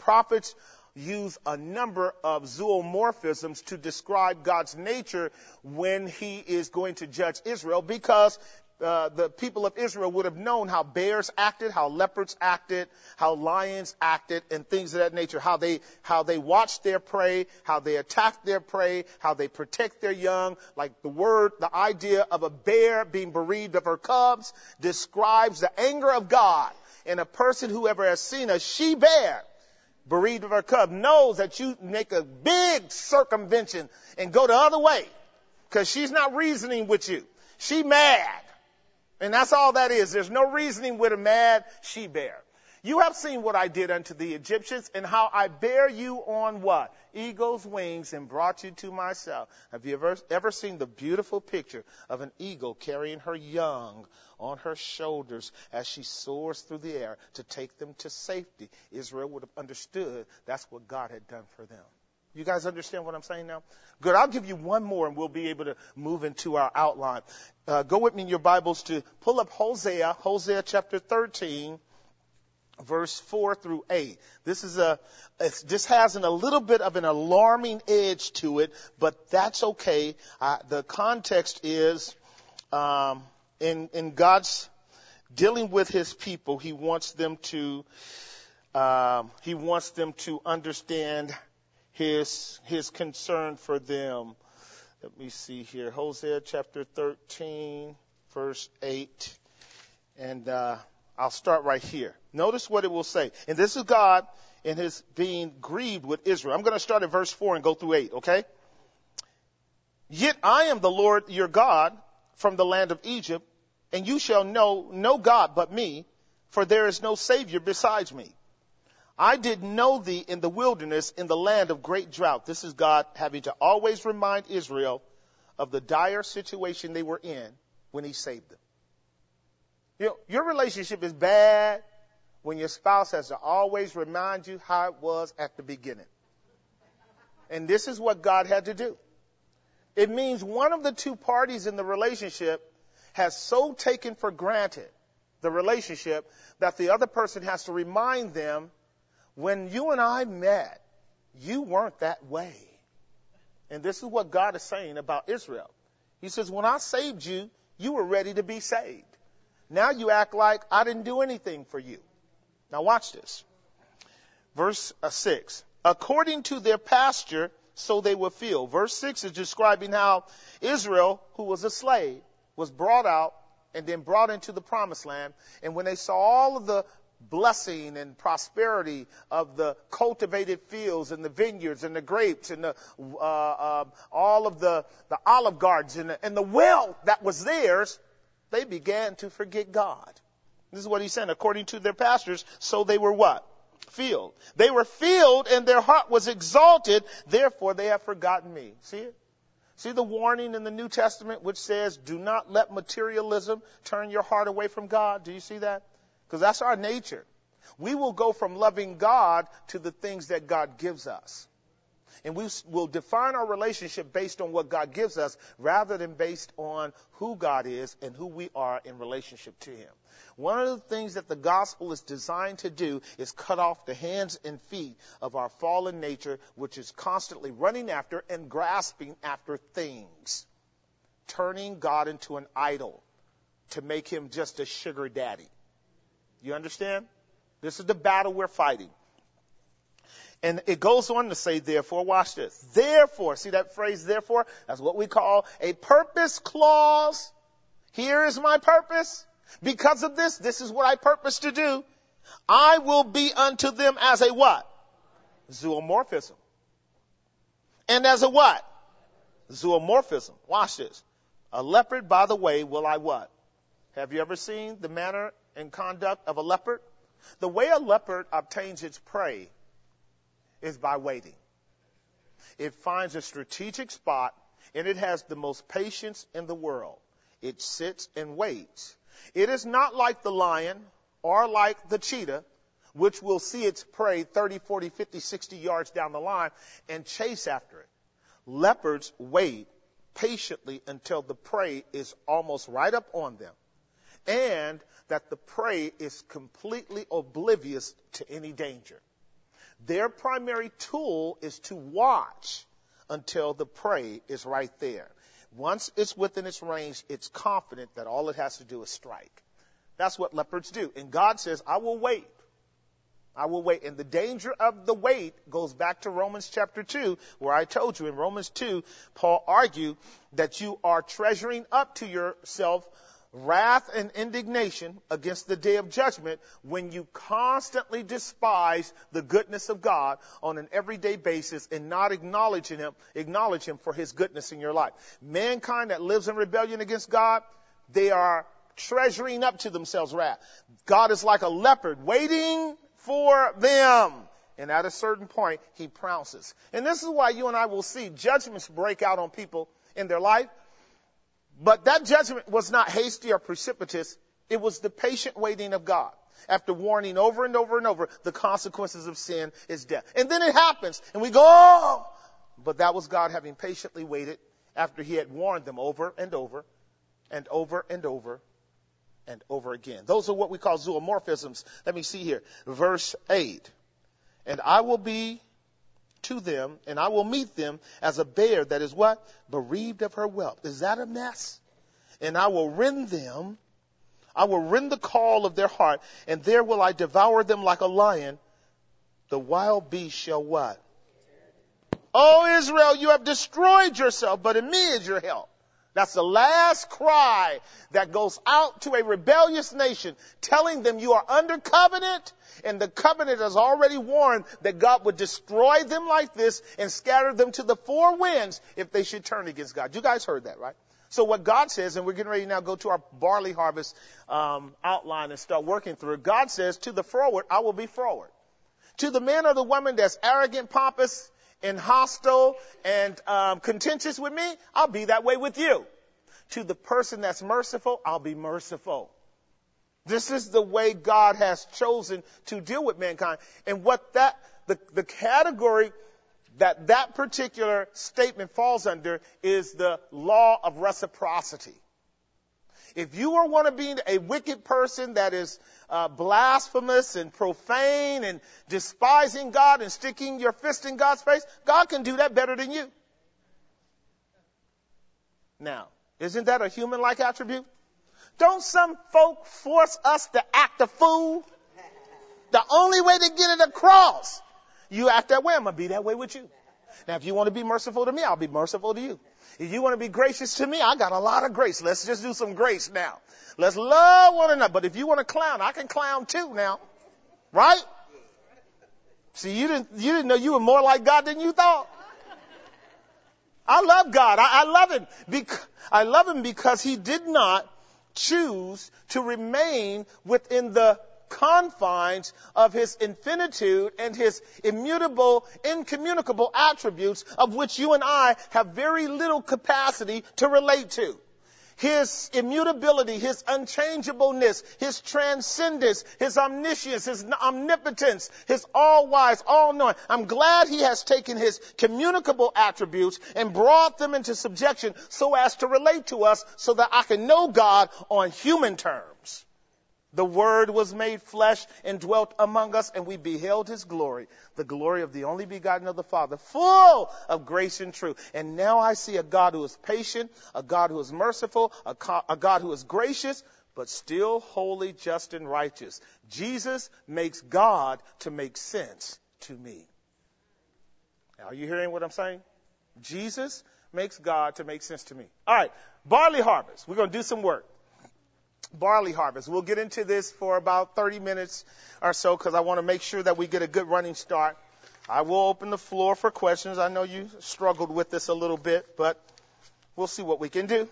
use a number of zoomorphisms to describe God's nature when he is going to judge Israel, because the people of Israel would have known how bears acted, how leopards acted, how lions acted, and things of that nature, how they watch their prey, how they attack their prey, how they protect their young. Like the idea of a bear being bereaved of her cubs describes the anger of God. And a person who ever has seen a she-bear bereaved of her cub knows that you make a big circumvention and go the other way, because she's not reasoning with you. She mad. And that's all that is. There's no reasoning with a mad she-bear. You have seen what I did unto the Egyptians, and how I bear you on what? Eagle's wings, and brought you to myself. Have you ever seen the beautiful picture of an eagle carrying her young on her shoulders as she soars through the air to take them to safety? Israel would have understood that's what God had done for them. You guys understand what I'm saying now? Good. I'll give you one more and we'll be able to move into our outline. Go with me in your Bibles to pull up Hosea chapter 13, verse 4 through 8. This has a little bit of an alarming edge to it, but that's okay. The context is, in God's dealing with his people, he wants them to understand his concern for them. Let me see here. Hosea chapter 13, verse 8. And I'll start right here. Notice what it will say. And this is God in his being grieved with Israel. I'm going to start at verse 4 and go through 8, okay? Yet I am the Lord your God from the land of Egypt, and you shall know no God but me, for there is no Savior besides me. I did know thee in the wilderness, in the land of great drought. This is God having to always remind Israel of the dire situation they were in when he saved them. You know, your relationship is bad when your spouse has to always remind you how it was at the beginning. And this is what God had to do. It means one of the two parties in the relationship has so taken for granted the relationship that the other person has to remind them, when you and I met, you weren't that way. And this is what God is saying about Israel. He says, when I saved you, you were ready to be saved. Now you act like I didn't do anything for you. Now watch this. Verse 6. According to their pasture, so they will feel. Verse 6 is describing how Israel, who was a slave, was brought out and then brought into the promised land. And when they saw all of the blessing and prosperity of the cultivated fields and the vineyards and the grapes and all of the olive gardens and the wealth that was theirs, they began to forget God. This is what he's saying. According to their pastures, so they were what? Filled. They were filled and their heart was exalted. Therefore, they have forgotten me. See it? See the warning in the New Testament which says, do not let materialism turn your heart away from God. Do you see that? Because that's our nature. We will go from loving God to the things that God gives us. And we will define our relationship based on what God gives us rather than based on who God is and who we are in relationship to him. One of the things that the gospel is designed to do is cut off the hands and feet of our fallen nature, which is constantly running after and grasping after things, turning God into an idol to make him just a sugar daddy. You understand? This is the battle we're fighting. And it goes on to say, therefore, watch this. Therefore, see that phrase, therefore? That's what we call a purpose clause. Here is my purpose. Because of this, this is what I purpose to do. I will be unto them as a what? Zoomorphism. And as a what? Zoomorphism. Watch this. A leopard, by the way, will I what? Have you ever seen the manner and conduct of a leopard? The way a leopard obtains its prey is by waiting. It finds a strategic spot and it has the most patience in the world. It sits and waits. It is not like the lion or like the cheetah, which will see its prey 30, 40, 50, 60 yards down the line and chase after it. Leopards wait patiently until the prey is almost right up on them, and that the prey is completely oblivious to any danger. Their primary tool is to watch until the prey is right there. Once it's within its range, it's confident that all it has to do is strike. That's what leopards do. And God says, I will wait. I will wait. And the danger of the wait goes back to Romans chapter 2, where I told you in Romans 2, Paul argued that you are treasuring up to yourself wrath and indignation against the day of judgment when you constantly despise the goodness of God on an everyday basis and not acknowledge him for his goodness in your life. Mankind that lives in rebellion against God, they are treasuring up to themselves wrath. God is like a leopard waiting for them. And at a certain point, he pounces. And this is why you and I will see judgments break out on people in their life. But that judgment was not hasty or precipitous. It was the patient waiting of God. After warning over and over and over, the consequences of sin is death. And then it happens, and we go, oh! But that was God having patiently waited after he had warned them over and over and over and over and over again. Those are what we call zoomorphisms. Let me see here. Verse 8. And I will be to them, and I will meet them as a bear that is what? Bereaved of her whelp. Is that a mess? And I will rend them. I will rend the call of their heart, and there will I devour them like a lion. The wild beast shall what? Oh, Israel, you have destroyed yourself, but in me is your help. That's the last cry that goes out to a rebellious nation, telling them you are under covenant, and the covenant has already warned that God would destroy them like this and scatter them to the four winds if they should turn against God. You guys heard that, right? So what God says, and we're getting ready to now go to our barley harvest outline and start working through it. God says, to the forward, I will be forward. To the man or the woman that's arrogant, pompous, and hostile and contentious with me, I'll be that way with you. To the person that's merciful, I'll be merciful. This is the way God has chosen to deal with mankind. And what the category that particular statement falls under is the law of reciprocity. If you want to be a wicked person that is blasphemous and profane and despising God and sticking your fist in God's face, God can do that better than you. Now, Isn't that a human-like attribute? Don't some folk force us to act a fool? The only way to get it across, you act that way, I'm going to be that way with you. Now, if you want to be merciful to me, I'll be merciful to you. If you want to be gracious to me, I got a lot of grace. Let's just do some grace now. Let's love one another. But if you want to clown, I can clown too now. Right? See, you didn't know you were more like God than you thought. I love God. I love him. I love him because he did not choose to remain within the confines of his infinitude and his immutable, incommunicable attributes of which you and I have very little capacity to relate to. His immutability, his unchangeableness, his transcendence, his omniscience, his omnipotence, his all-wise, all-knowing. I'm glad he has taken his communicable attributes and brought them into subjection so as to relate to us so that I can know God on human terms. The Word was made flesh and dwelt among us, and we beheld his glory, the glory of the only begotten of the Father, full of grace and truth. And now I see a God who is patient, a God who is merciful, a God who is gracious, but still holy, just, and righteous. Jesus makes God to make sense to me. Now, are you hearing what I'm saying? Jesus makes God to make sense to me. All right, barley harvest. We're going to do some work. Barley harvest. We'll get into this for about 30 minutes or so because I want to make sure that we get a good running start. I will open the floor for questions. I know you struggled with this a little bit, but we'll see what we can do.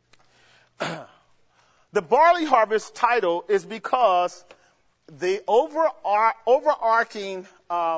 The barley harvest title is because the overarching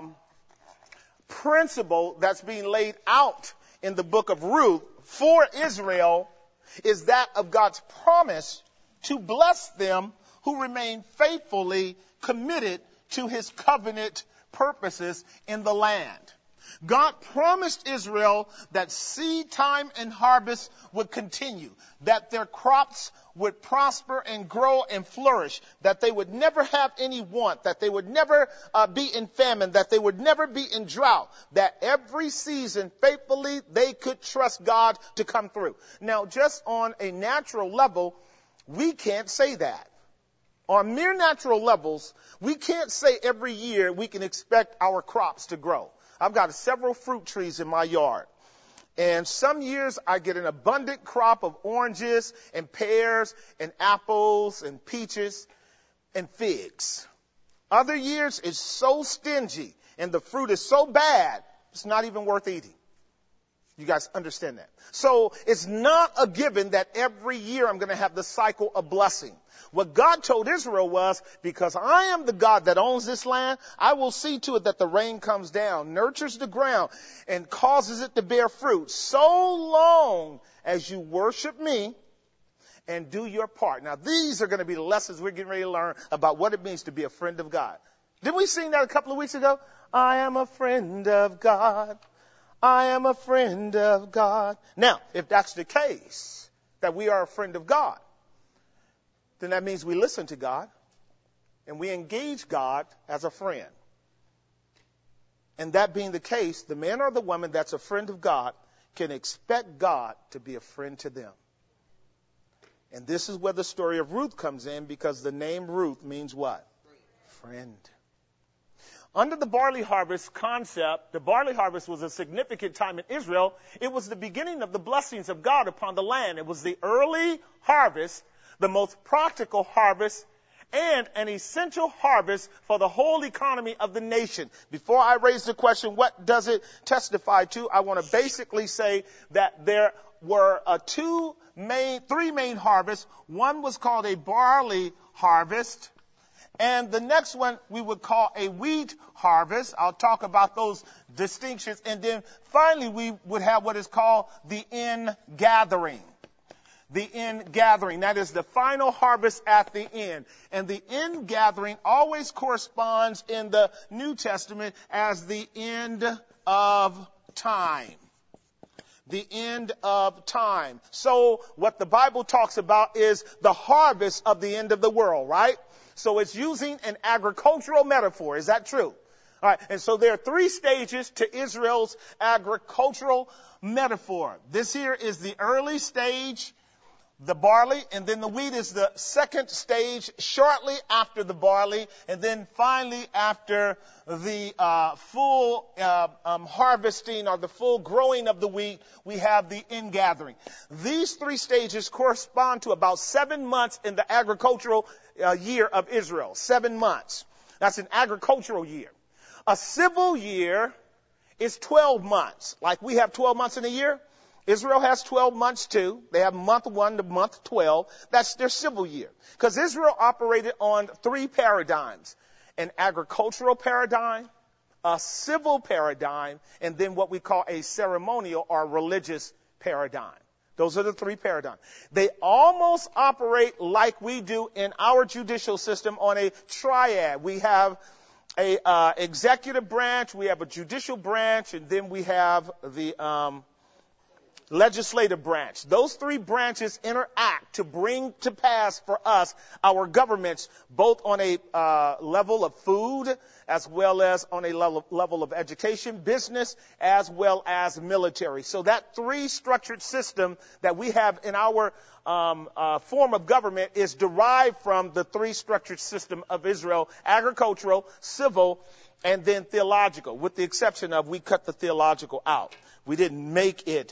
principle that's being laid out in the book of Ruth for Israel is that of God's promise to bless them who remain faithfully committed to his covenant purposes in the land. God promised Israel that seed time and harvest would continue, that their crops would prosper and grow and flourish, that they would never have any want, that they would never be in famine, that they would never be in drought, that every season faithfully they could trust God to come through. Now, just on a natural level, we can't say that. On mere natural levels, we can't say every year we can expect our crops to grow. I've got several fruit trees in my yard. And some years I get an abundant crop of oranges and pears and apples and peaches and figs. Other years it's so stingy and the fruit is so bad, it's not even worth eating. You guys understand that? So it's not a given that every year I'm going to have the cycle of blessing. What God told Israel was, because I am the God that owns this land, I will see to it that the rain comes down, nurtures the ground, and causes it to bear fruit so long as you worship me and do your part. Now, these are going to be the lessons we're getting ready to learn about what it means to be a friend of God. Didn't we sing that a couple of weeks ago? I am a friend of God. I am a friend of God. Now, if that's the case, that we are a friend of God, then that means we listen to God and we engage God as a friend. And that being the case, the man or the woman that's a friend of God can expect God to be a friend to them. And this is where the story of Ruth comes in, because the name Ruth means what? Friend. Under the barley harvest concept, the barley harvest was a significant time in Israel. It was the beginning of the blessings of God upon the land. It was the early harvest, the most practical harvest, and an essential harvest for the whole economy of the nation. Before I raise the question, what does it testify to? I want to basically say that there were three main harvests. One was called a barley harvest. And the next one we would call a wheat harvest. I'll talk about those distinctions. And then finally we would have what is called the ingathering. The ingathering. That is the final harvest at the end. And the ingathering always corresponds in the New Testament as the end of time. The end of time. So what the Bible talks about is the harvest of the end of the world, right? So it's using an agricultural metaphor. Is that true? All right. And so there are three stages to Israel's agricultural metaphor. This here is the early stage the barley, and then the wheat is the second stage shortly after the barley, and then finally after the full harvesting or the full growing of the wheat, we have the ingathering. These three stages correspond to about 7 months in the agricultural year of Israel. 7 months. That's an agricultural year. A civil year is 12 months. Like we have 12 months in a year, Israel has 12 months too. They have month 1 to month 12. That's their civil year. Because Israel operated on 3 paradigms. An agricultural paradigm, a civil paradigm, and then what we call a ceremonial or religious paradigm. Those are the 3 paradigms. They almost operate like we do in our judicial system on a triad. We have a executive branch, we have a judicial branch, and then we have the legislative branch. Those 3 branches interact to bring to pass for us our governments, both on a level of food as well as on a level of education, business, as well as military. So that 3 structured system that we have in our form of government is derived from the 3 structured system of Israel: agricultural, civil, and then theological, with the exception of we cut the theological out. We didn't make it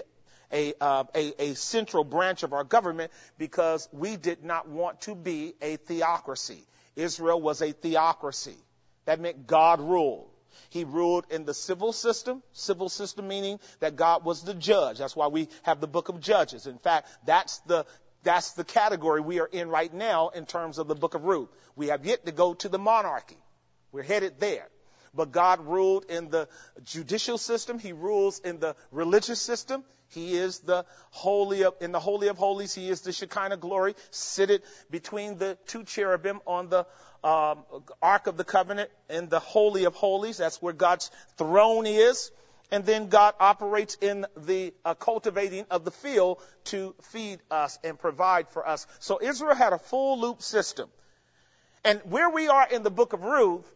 a central branch of our government because we did not want to be a theocracy. Israel was a theocracy. That meant God ruled. He ruled in the civil system meaning that God was the judge. That's why we have the book of Judges. In fact, that's the category we are in right now in terms of the book of Ruth. We have yet to go to the monarchy. We're headed there. But God ruled in the judicial system. He rules in the religious system. He is in the Holy of Holies. He is the Shekinah glory, seated between the 2 cherubim on the Ark of the Covenant in the Holy of Holies. That's where God's throne is. And then God operates in the cultivating of the field to feed us and provide for us. So Israel had a full loop system. And where we are in the book of Ruth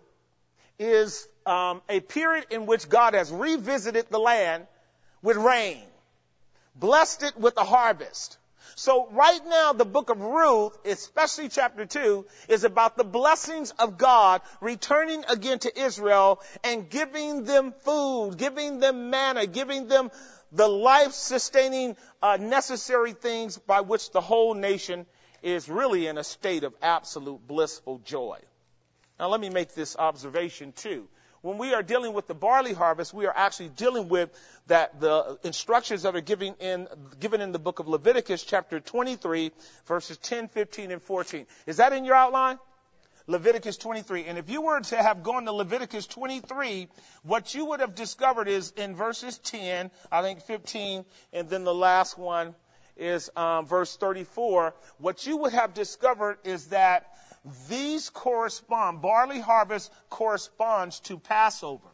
is a period in which God has revisited the land with rain, blessed it with a harvest. So right now, the book of Ruth, especially chapter 2, is about the blessings of God returning again to Israel and giving them food, giving them manna, giving them the life-sustaining necessary things by which the whole nation is really in a state of absolute blissful joy. Now, let me make this observation, too. When we are dealing with the barley harvest, we are actually dealing with that the instructions that are given in the book of Leviticus, chapter 23, verses 10, 15, and 14. Is that in your outline? Leviticus 23. And if you were to have gone to Leviticus 23, what you would have discovered is in verses 10, I think 15, and then the last one is verse 34. What you would have discovered is that these barley harvest corresponds to Passover.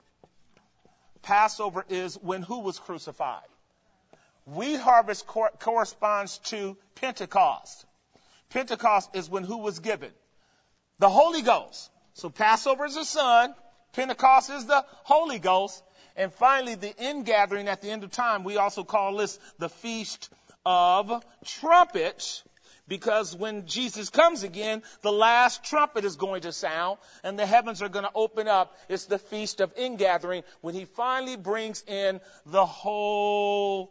Passover is when who was crucified? Wheat harvest corresponds to Pentecost. Pentecost is when who was given? The Holy Ghost. So Passover is the Son, Pentecost is the Holy Ghost, and finally the ingathering at the end of time, we also call this the Feast of Trumpets, because when Jesus comes again, the last trumpet is going to sound and the heavens are going to open up. It's the Feast of Ingathering when he finally brings in the whole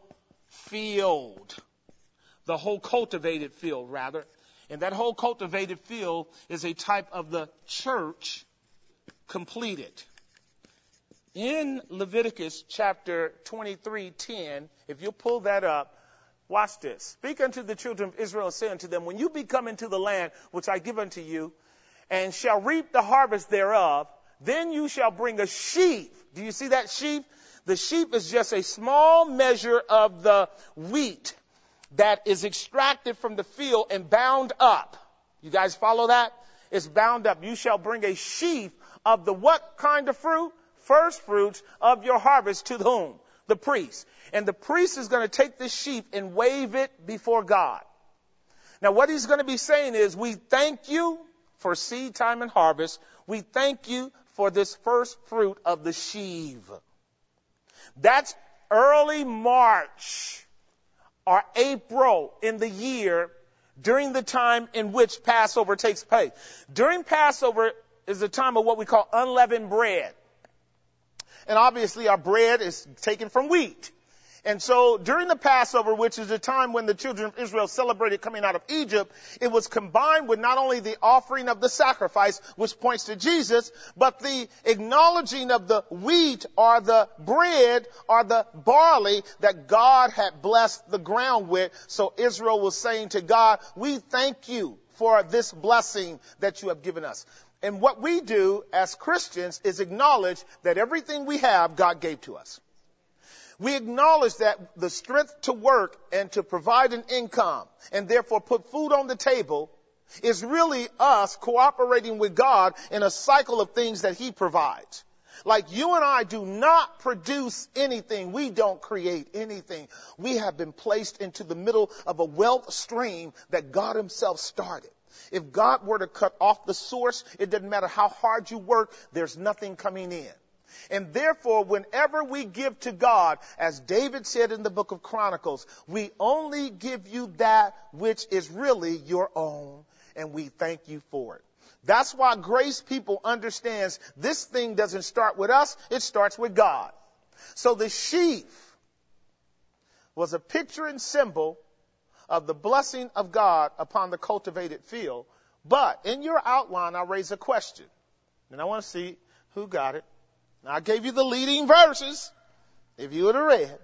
field, the whole cultivated field, rather. And that whole cultivated field is a type of the church completed. In Leviticus chapter 23:10, if you'll pull that up, watch this. Speak unto the children of Israel and say unto them, when you be come into the land which I give unto you, and shall reap the harvest thereof, then you shall bring a sheaf. Do you see that sheaf? The sheaf is just a small measure of the wheat that is extracted from the field and bound up. You guys follow that? It's bound up. You shall bring a sheaf of the what kind of fruit? First fruits of your harvest to whom? The priest. And the priest is going to take this sheaf and wave it before God. Now what he's going to be saying is, we thank you for seed time and harvest. We thank you for this first fruit of the sheaf. That's early March or April in the year during the time in which Passover takes place. During Passover is a time of what we call unleavened bread. And obviously our bread is taken from wheat. And so during the Passover, which is the time when the children of Israel celebrated coming out of Egypt, it was combined with not only the offering of the sacrifice, which points to Jesus, but the acknowledging of the wheat or the bread or the barley that God had blessed the ground with. So Israel was saying to God, we thank you for this blessing that you have given us. And what we do as Christians is acknowledge that everything we have, God gave to us. We acknowledge that the strength to work and to provide an income and therefore put food on the table is really us cooperating with God in a cycle of things that he provides. Like you and I do not produce anything. We don't create anything. We have been placed into the middle of a wealth stream that God himself started. If God were to cut off the source, it doesn't matter how hard you work, there's nothing coming in. And therefore, whenever we give to God, as David said in the book of Chronicles, we only give you that which is really your own, and we thank you for it. That's why Grace People understands this thing doesn't start with us, it starts with God. So the sheaf was a picture and symbol of the blessing of God upon the cultivated field. But in your outline, I raise a question, and I want to see who got it. Now, I gave you the leading verses. If you would have read,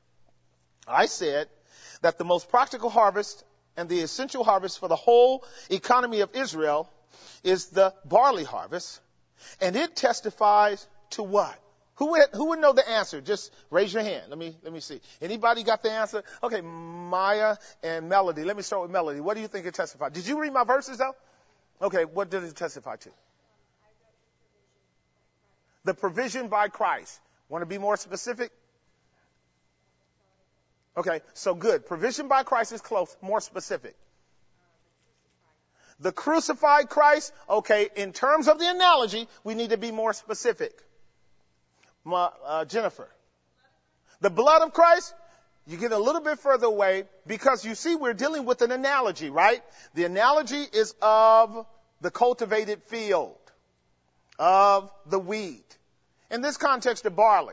I said that the most practical harvest and the essential harvest for the whole economy of Israel is the barley harvest. And it testifies to what? Who would know the answer? Just raise your hand. Let me see. Anybody got the answer? Okay, Maya and Melody. Let me start with Melody. What do you think it testifies? Did you read my verses though? Okay, what did it testify to? The provision by Christ. Want to be more specific? Okay, so good. Provision by Christ is close. More specific. The crucified Christ. Okay, in terms of the analogy, we need to be more specific. Jennifer. The blood of Christ. You get a little bit further away because you see we're dealing with an analogy, right? The analogy is of the cultivated field, of the wheat. In this context, the barley.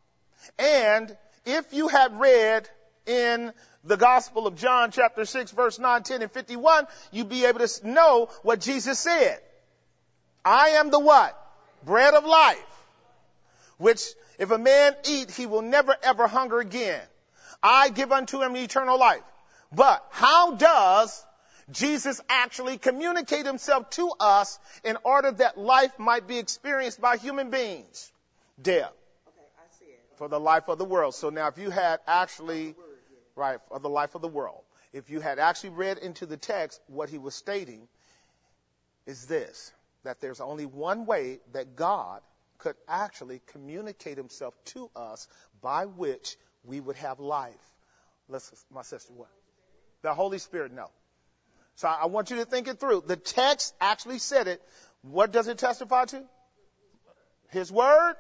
And if you had read in the Gospel of John chapter 6, verse 9, 10, and 51, you'd be able to know what Jesus said. I am the what? Bread of life, which if a man eat, he will never ever hunger again. I give unto him eternal life. But how does Jesus actually communicate himself to us in order that life might be experienced by human beings? Deb. Okay, I see it. For the life of the world. So now if you had actually, right, for the life of the world, if you had actually read into the text, what he was stating is this, that there's only one way that God could actually communicate himself to us by which we would have life. My sister, what? The Holy Spirit, no. So I want you to think it through. The text actually said it. What does it testify to? His word.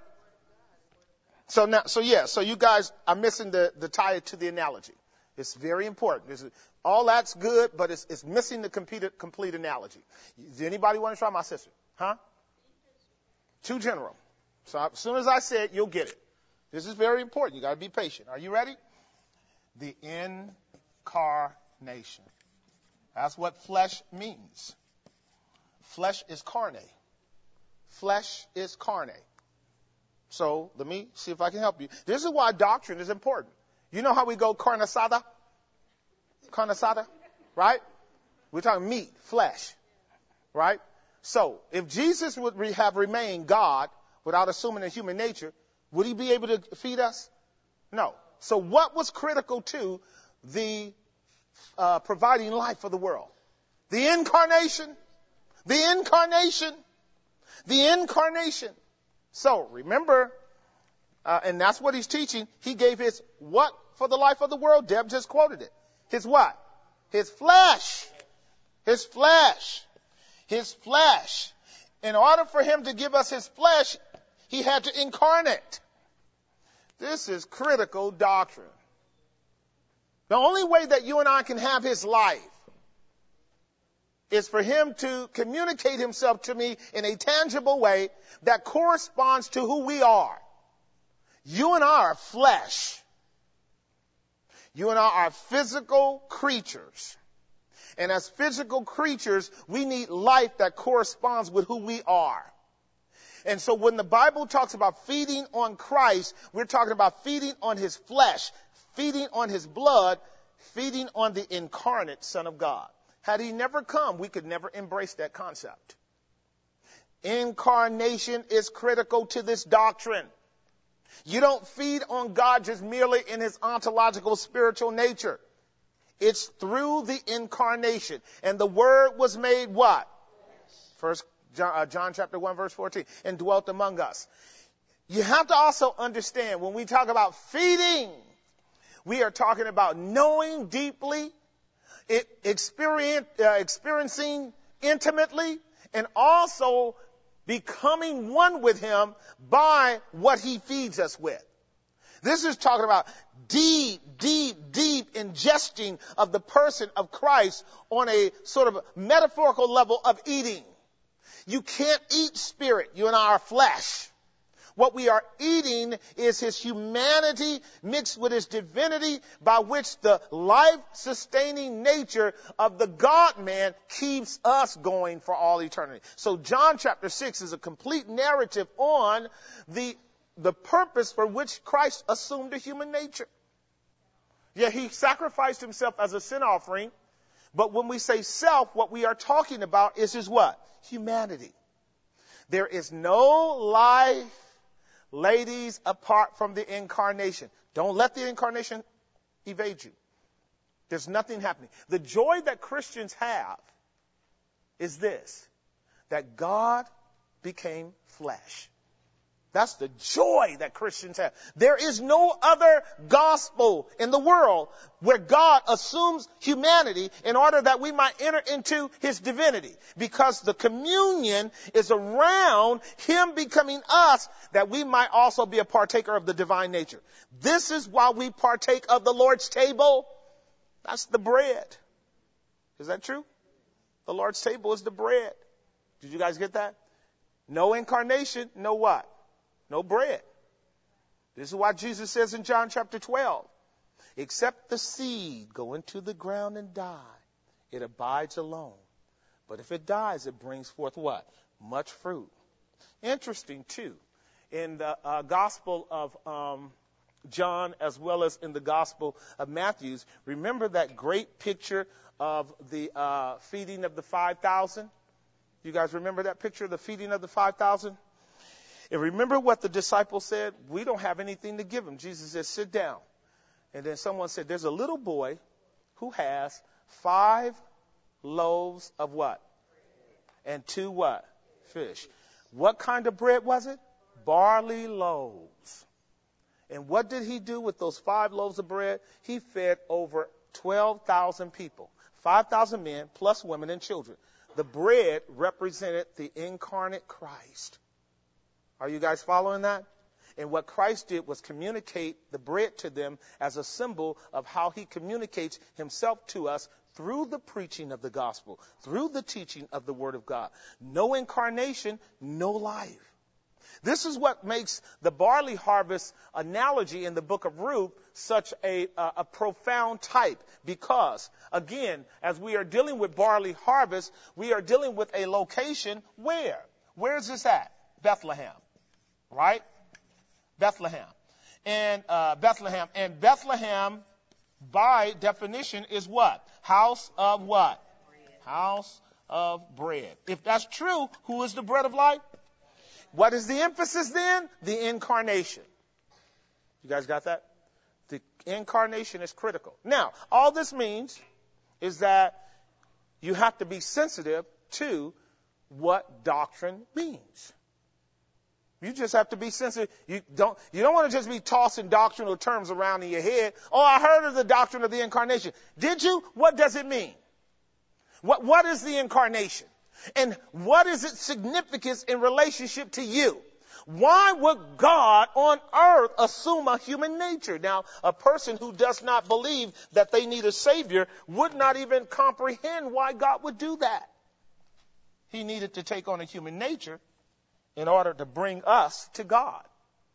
So you guys are missing the tie to the analogy. It's very important. All that's good, but it's missing the complete analogy. Does anybody want to try, my sister? Huh? Too general. So as soon as I say it, you'll get it. This is very important. You got to be patient. Are you ready? The incarnation. That's what flesh means. Flesh is carne. Flesh is carne. So let me see if I can help you. This is why doctrine is important. You know how we go carne asada? Carne asada, right? We're talking meat, flesh, right? So if Jesus would have remained God without assuming a human nature, would he be able to feed us? No. So what was critical to the providing life for the world? The incarnation. The incarnation. The incarnation. So remember, and that's what he's teaching. He gave his what for the life of the world? Deb just quoted it. His what? His flesh. His flesh. His flesh. In order for him to give us his flesh, he had to incarnate. This is critical doctrine. The only way that you and I can have his life is for him to communicate himself to me in a tangible way that corresponds to who we are. You and I are flesh. You and I are physical creatures. And as physical creatures, we need life that corresponds with who we are. And so when the Bible talks about feeding on Christ, we're talking about feeding on his flesh, feeding on his blood, feeding on the incarnate Son of God. Had he never come, we could never embrace that concept. Incarnation is critical to this doctrine. You don't feed on God just merely in his ontological spiritual nature. It's through the incarnation. And the Word was made what? First John chapter 1 verse 14. And dwelt among us. You have to also understand when we talk about feeding, we are talking about knowing deeply, experiencing intimately, and also becoming one with him by what he feeds us with. This is talking about deep ingesting of the person of Christ on a sort of metaphorical level of eating. You can't eat spirit. You and I are flesh. What we are eating is his humanity mixed with his divinity, by which the life-sustaining nature of the God-man keeps us going for all eternity. So John chapter 6 is a complete narrative on the purpose for which Christ assumed a human nature. Yeah, he sacrificed himself as a sin offering, but when we say self, what we are talking about is his what? Humanity. There is no life, ladies, apart from the incarnation. Don't let the incarnation evade you. There's nothing happening. The joy that Christians have is this, that God became flesh. That's the joy that Christians have. There is no other gospel in the world where God assumes humanity in order that we might enter into his divinity. Because the communion is around him becoming us, that we might also be a partaker of the divine nature. This is why we partake of the Lord's table. That's the bread. Is that true? The Lord's table is the bread. Did you guys get that? No incarnation, no what? No bread. This is why Jesus says in John chapter 12, except the seed go into the ground and die, it abides alone. But if it dies, it brings forth what? Much fruit. Interesting too, in the Gospel of John as well as in the Gospel of Matthew, remember that great picture of the feeding of the 5,000? You guys remember that picture of the feeding of the 5,000? And remember what the disciples said? We don't have anything to give him. Jesus said, sit down. And then someone said, there's a little boy who has 5 loaves of what? And 2 what? Fish. What kind of bread was it? Barley loaves. And what did he do with those 5 loaves of bread? He fed over 12,000 people. 5,000 men plus women and children. The bread represented the incarnate Christ. Are you guys following that? And what Christ did was communicate the bread to them as a symbol of how he communicates himself to us through the preaching of the gospel, through the teaching of the word of God. No incarnation, no life. This is what makes the barley harvest analogy in the book of Ruth such a profound type. Because, again, as we are dealing with barley harvest, we are dealing with a location where? Where is this at? Bethlehem. Right? Bethlehem. And Bethlehem, by definition, is what? House of what? Bread. House of bread. If that's true, who is the bread of life? What is the emphasis then? The incarnation. You guys got that? The incarnation is critical. Now, all this means is that you have to be sensitive to what doctrine means. You just have to be sensitive. You don't want to just be tossing doctrinal terms around in your head. Oh, I heard of the doctrine of the incarnation. Did you? What does it mean? What is the incarnation? And what is its significance in relationship to you? Why would God on earth assume a human nature? Now, a person who does not believe that they need a Savior would not even comprehend why God would do that. he needed to take on a human nature in order to bring us to God,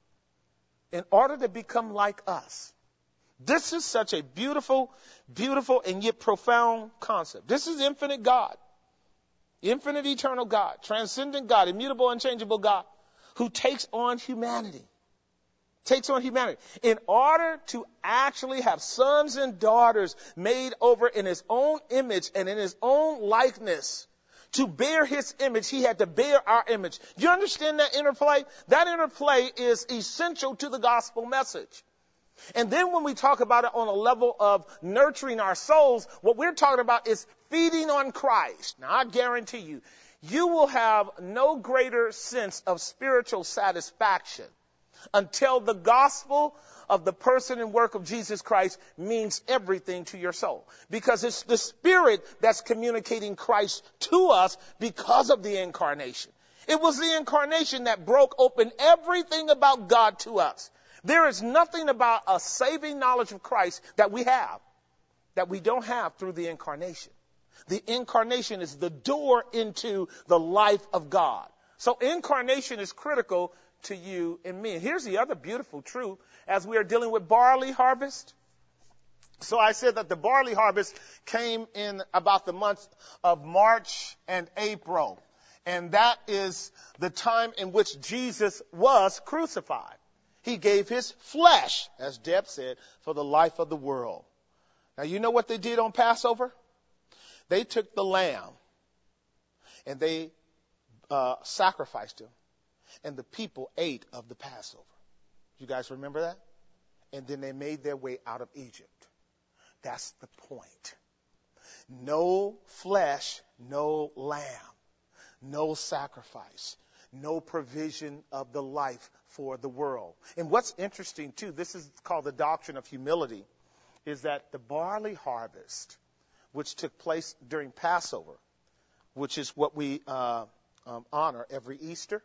in order to become like us. This is such a beautiful, beautiful, and yet profound concept. This is infinite God, infinite, eternal God, transcendent God, immutable, unchangeable God, who takes on humanity. Takes on humanity in order to actually have sons and daughters made over in his own image and in his own likeness. To bear his image, he had to bear our image. Do you understand that interplay? That interplay is essential to the gospel message. And then when we talk about it on a level of nurturing our souls, what we're talking about is feeding on Christ. Now, I guarantee you, you will have no greater sense of spiritual satisfaction until the gospel of the person and work of Jesus Christ means everything to your soul. Because it's the Spirit that's communicating Christ to us because of the incarnation. It was the incarnation that broke open everything about God to us. There is nothing about a saving knowledge of Christ that we have that we don't have through the incarnation. The incarnation is the door into the life of God. So incarnation is critical to you and me. And here's the other beautiful truth as we are dealing with barley harvest. So I said that the barley harvest came in about the months of March and April. And that is the time in which Jesus was crucified. He gave his flesh, as Deb said, for the life of the world. Now, you know what they did on Passover? They took the lamb and they sacrificed him. And the people ate of the Passover. You guys remember that? And then they made their way out of Egypt. That's the point. No flesh, no lamb, no sacrifice, no provision of the life for the world. And what's interesting, too, this is called the doctrine of humility, is that the barley harvest, which took place during Passover, which is what we honor every Easter,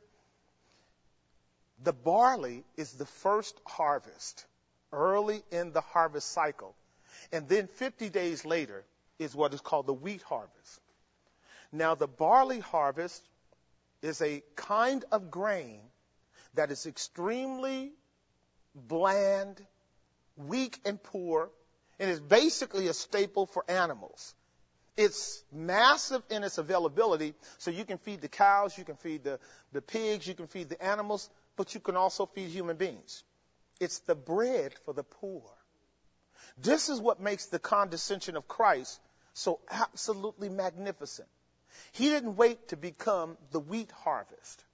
the barley is the first harvest early in the harvest cycle. And then 50 days later is what is called the wheat harvest. Now, the barley harvest is a kind of grain that is extremely bland, weak, and poor, and is basically a staple for animals. It's massive in its availability, so you can feed the cows, you can feed the pigs, you can feed the animals, but you can also feed human beings. It's the bread for the poor. This is what makes the condescension of Christ so absolutely magnificent. He didn't wait to become the wheat harvest.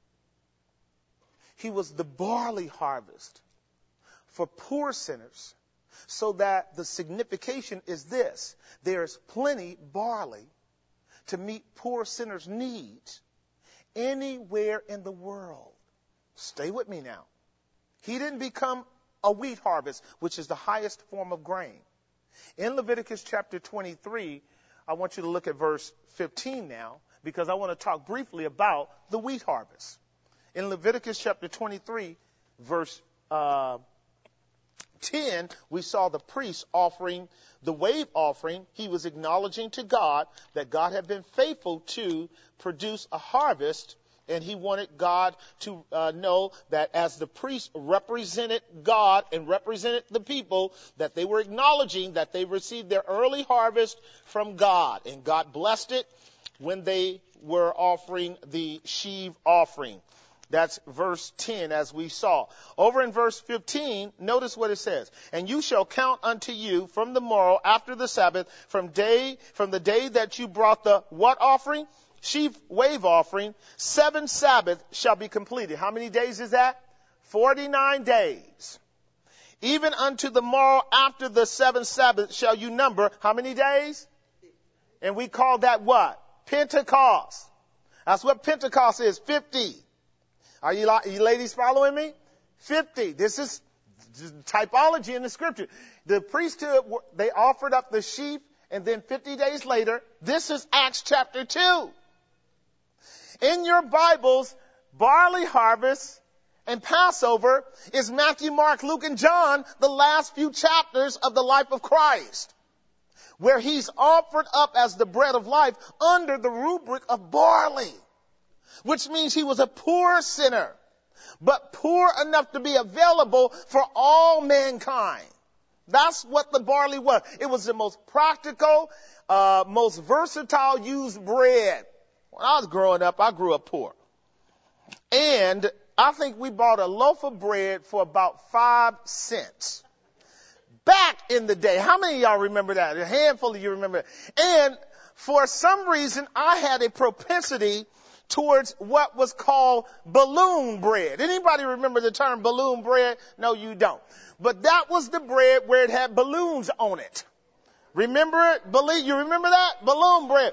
He was the barley harvest for poor sinners, so that the signification is this: there's plenty barley to meet poor sinners' needs anywhere in the world. Stay with me now. He didn't become a wheat harvest, which is the highest form of grain. In Leviticus chapter 23, I want you to look at verse 15 now, because I want to talk briefly about the wheat harvest. In Leviticus chapter 23, verse 10, we saw the priest offering the wave offering. He was acknowledging to God that God had been faithful to produce a harvest, and he wanted God to know that as the priest represented God and represented the people, that they were acknowledging that they received their early harvest from God. And God blessed it when they were offering the sheaf offering. That's verse 10, as we saw. Over in verse 15, notice what it says. And you shall count unto you from the morrow after the Sabbath, from the day that you brought the what offering? Sheaf wave offering. 7 Sabbaths shall be completed. How many days is that? 49 days. Even unto the morrow after the 7th Sabbath shall you number how many days? And we call that what? Pentecost. That's what Pentecost is, 50. Are you ladies following me? 50. This is typology in the scripture. The priesthood, they offered up the sheep, and then 50 days later, this is Acts chapter 2. In your Bibles, barley harvest and Passover is Matthew, Mark, Luke, and John, the last few chapters of the life of Christ. where he's offered up as the bread of life under the rubric of barley, which means he was a poor sinner, but poor enough to be available for all mankind. That's what the barley was. It was the most practical, most versatile used bread. When I was growing up, I grew up poor. And I think we bought a loaf of bread for about 5 cents. Back in the day. How many of y'all remember that? A handful of you remember that. And for some reason, I had a propensity towards what was called balloon bread. Anybody remember the term balloon bread? No, you don't. But that was the bread where it had balloons on it. Remember it? You remember that? Balloon bread.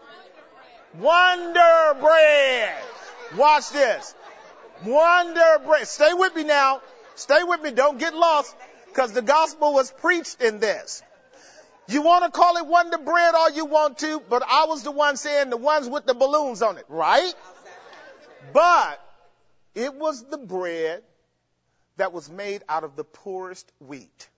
Wonder bread. Watch this. Wonder bread. Stay with me now. Stay with me. Don't get lost, because the gospel was preached in this. You want to call it Wonder bread all you want to, but I was the one saying the ones with the balloons on it, right? But it was the bread that was made out of the poorest wheat.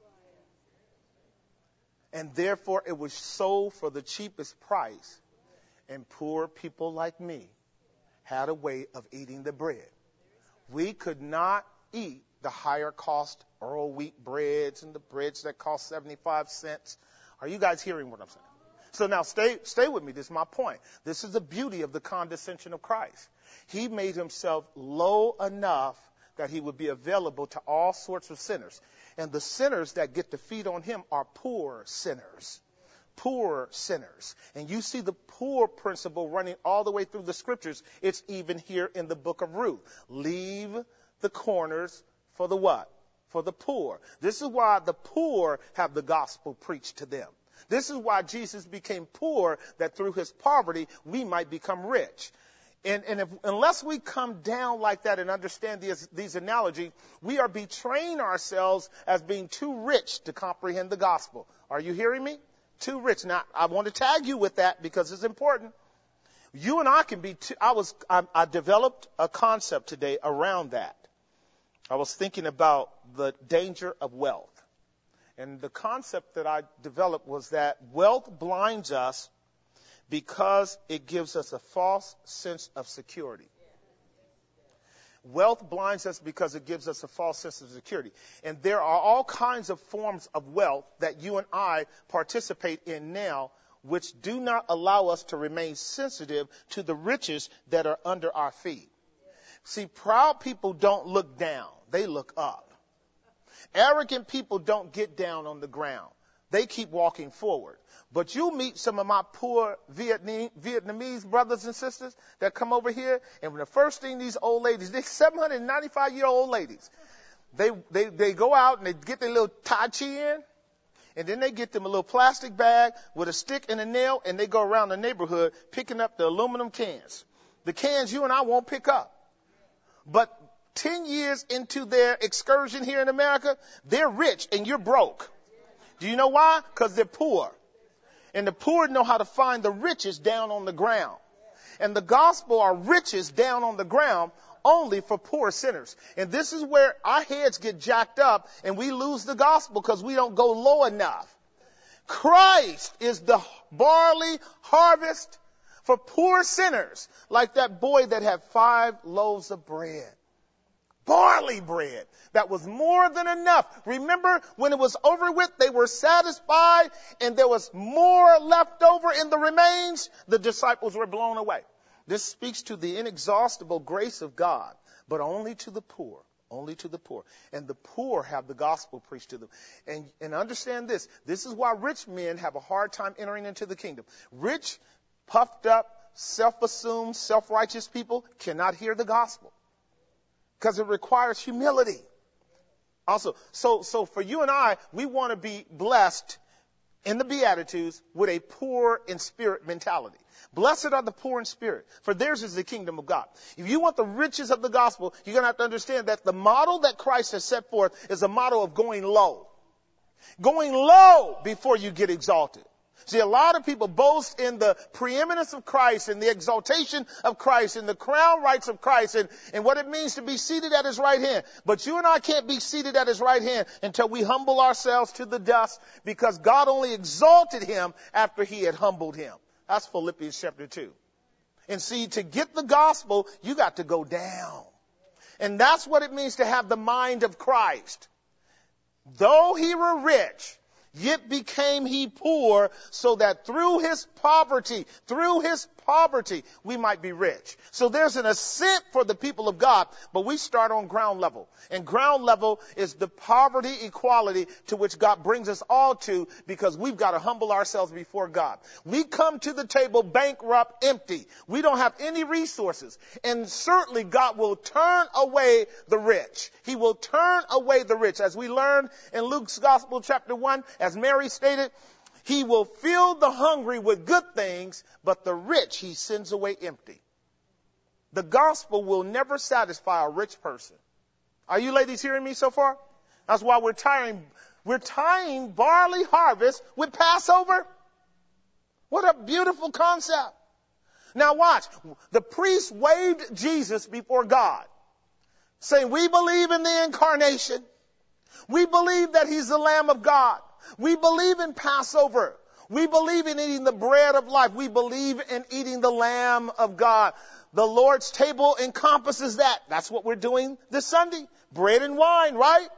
And therefore it was sold for the cheapest price. And poor people like me had a way of eating the bread. We could not eat the higher cost Earl wheat breads and the breads that cost 75 cents. Are you guys hearing what I'm saying? So now stay with me. This is my point. This is the beauty of the condescension of Christ. He made himself low enough that he would be available to all sorts of sinners. And the sinners that get to feed on him are poor sinners. Poor sinners. And you see the poor principle running all the way through the scriptures. It's even here in the book of Ruth. Leave the corners for the what? For the poor. This is why the poor have the gospel preached to them. This is why Jesus became poor, that through his poverty we might become rich. And unless we come down like that and understand these analogies, we are betraying ourselves as being too rich to comprehend the gospel. Are you hearing me? Too rich. Now, I want to tag you with that because it's important. You and I can be I developed a concept today around that. I was thinking about the danger of wealth. And the concept that I developed was that wealth blinds us because it gives us a false sense of security. Wealth blinds us because it gives us a false sense of security. And there are all kinds of forms of wealth that you and I participate in now, which do not allow us to remain sensitive to the riches that are under our feet. See, proud people don't look down. They look up. Arrogant people don't get down on the ground. They keep walking forward. But you'll meet some of my poor Vietnamese brothers and sisters that come over here, and the first thing these old ladies, they're 795-year-old ladies, they go out and they get their little tai chi in, and then they get them a little plastic bag with a stick and a nail, and they go around the neighborhood picking up the aluminum cans. The cans you and I won't pick up. But 10 years into their excursion here in America, they're rich and you're broke. Do you know why? Because they're poor. And the poor know how to find the riches down on the ground. And the gospel are riches down on the ground only for poor sinners. And this is where our heads get jacked up and we lose the gospel because we don't go low enough. Christ is the barley harvest for poor sinners, like that boy that had 5 loaves of bread. Barley bread that was more than enough. Remember, when it was over with, they were satisfied and there was more left over in the remains. The disciples were blown away. This speaks to the inexhaustible grace of God, but only to the poor. Only to the poor. And the poor have the gospel preached to them. And understand this. This is why rich men have a hard time entering into the kingdom. Rich, puffed up, self-assumed, self-righteous people cannot hear the gospel. Because it requires humility. Also, so for you and I, we want to be blessed in the Beatitudes with a poor in spirit mentality. Blessed are the poor in spirit, for theirs is the kingdom of God. If you want the riches of the gospel, you're going to have to understand that the model that Christ has set forth is a model of going low. Going low before you get exalted. See, a lot of people boast in the preeminence of Christ and the exaltation of Christ and the crown rights of Christ and what it means to be seated at his right hand. But you and I can't be seated at his right hand until we humble ourselves to the dust, because God only exalted him after he had humbled him. That's Philippians chapter 2. And see, to get the gospel, you got to go down. And that's what it means to have the mind of Christ. Though he were rich, yet became he poor, so that through his poverty, we might be rich. So there's an ascent for the people of God, but we start on ground level. And ground level is the poverty equality to which God brings us all to, because we've got to humble ourselves before God. We come to the table bankrupt, empty. We don't have any resources. And certainly God will turn away the rich. He will turn away the rich. As we learned in Luke's Gospel chapter 1, as Mary stated, he will fill the hungry with good things, but the rich he sends away empty. The gospel will never satisfy a rich person. Are you ladies hearing me so far? That's why we're tying barley harvest with Passover. What a beautiful concept. Now watch. The priest waved Jesus before God, saying, we believe in the incarnation. We believe that he's the Lamb of God. We believe in Passover. We believe in eating the bread of life. We believe in eating the Lamb of God. The Lord's table encompasses that. That's what we're doing this Sunday. Bread and wine, right?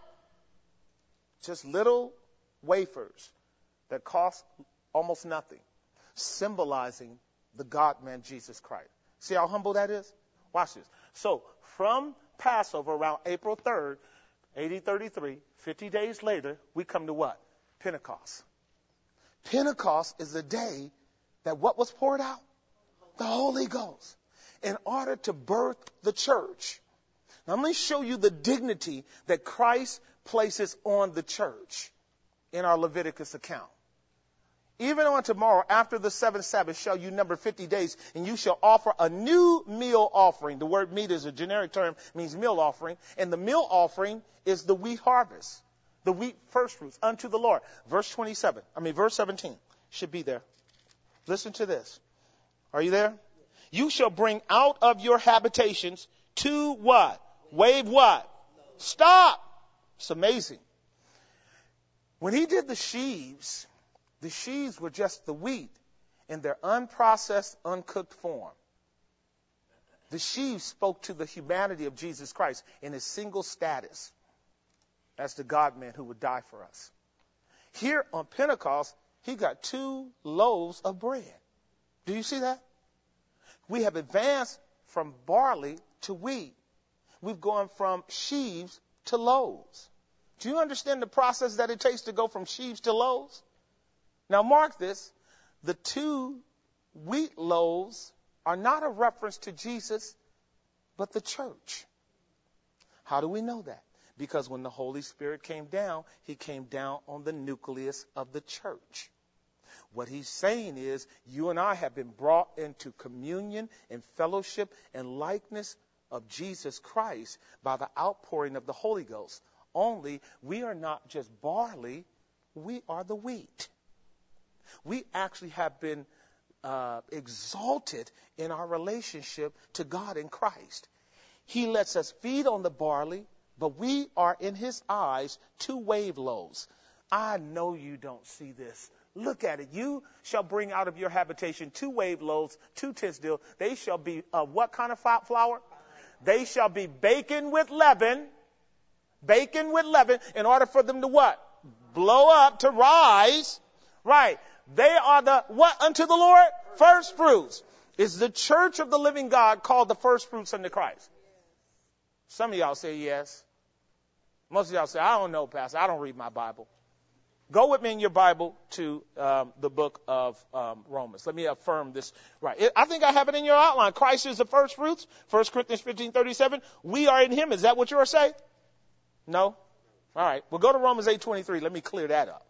Just little wafers that cost almost nothing, symbolizing the God-man Jesus Christ. See how humble that is? Watch this. So from Passover around April 3rd, AD 33, 50 days later, we come to what? Pentecost. Pentecost is the day that what was poured out? The Holy Ghost. In order to birth the church. Now let me show you the dignity that Christ places on the church in our Leviticus account. Even on tomorrow, after the seventh Sabbath, shall you number 50 days, and you shall offer a new meal offering. The word meat is a generic term, means meal offering. And the meal offering is the wheat harvest. The wheat first fruits unto the Lord. Verse 17 should be there. Listen to this. Are you there? You shall bring out of your habitations to what? Wave what? Stop. It's amazing. When he did the sheaves were just the wheat in their unprocessed, uncooked form. The sheaves spoke to the humanity of Jesus Christ in his single status as the God-man who would die for us. Here on Pentecost, he got 2 loaves of bread. Do you see that? We have advanced from barley to wheat. We've gone from sheaves to loaves. Do you understand the process that it takes to go from sheaves to loaves? Now mark this. The 2 wheat loaves are not a reference to Jesus, but the church. How do we know that? Because when the Holy Spirit came down, he came down on the nucleus of the church. What he's saying is, you and I have been brought into communion and fellowship and likeness of Jesus Christ by the outpouring of the Holy Ghost. Only we are not just barley, we are the wheat. We actually have been exalted in our relationship to God in Christ. He lets us feed on the barley, but we are in his eyes 2 wave loaves. I know you don't see this. Look at it. You shall bring out of your habitation 2 wave loaves, 2 tenths dill. They shall be what kind of flour? They shall be baking with leaven. Baking with leaven in order for them to what? Blow up, to rise. Right. They are the what unto the Lord? First fruits. Is the church of the living God called the first fruits unto Christ? Some of y'all say yes. Most of y'all say, I don't know, Pastor. I don't read my Bible. Go with me in your Bible to the book of Romans. Let me affirm this. Right. I think I have it in your outline. Christ is the first fruits. 1 Corinthians 15:37. We are in him. Is that what you're saying? No? All right. Well, go to Romans 8:23. Let me clear that up.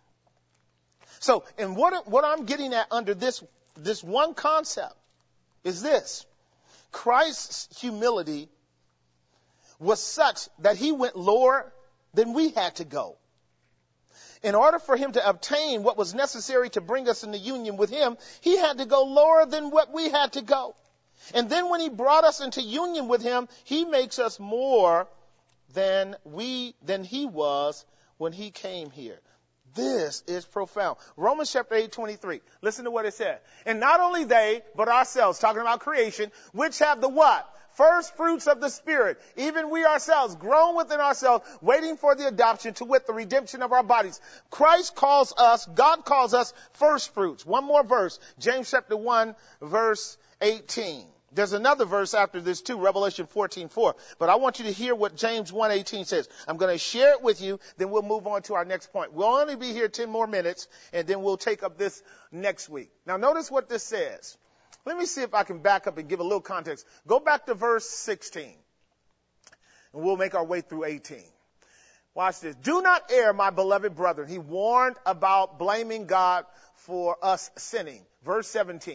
So, and what I'm getting at under this one concept is this. Christ's humility was such that he went lower than we had to go. In order for him to obtain what was necessary to bring us into union with him, he had to go lower than what we had to go. And then when he brought us into union with him, he makes us more than he was when he came here. This is profound. Romans chapter 8:23. Listen to what it said. And not only they, but ourselves, talking about creation, which have the what? First fruits of the Spirit, even we ourselves, grown within ourselves, waiting for the adoption, to wit, the redemption of our bodies. Christ calls us, God calls us first fruits. One more verse, James chapter 1, verse 18. There's another verse after this too, Revelation 14:4. But I want you to hear what James 1:18 says. I'm going to share it with you, then we'll move on to our next point. We'll only be here 10 more minutes, and then we'll take up this next week. Now notice what this says. Let me see if I can back up and give a little context. Go back to verse 16, and we'll make our way through 18. Watch this. Do not err, my beloved brethren. He warned about blaming God for us sinning. Verse 17.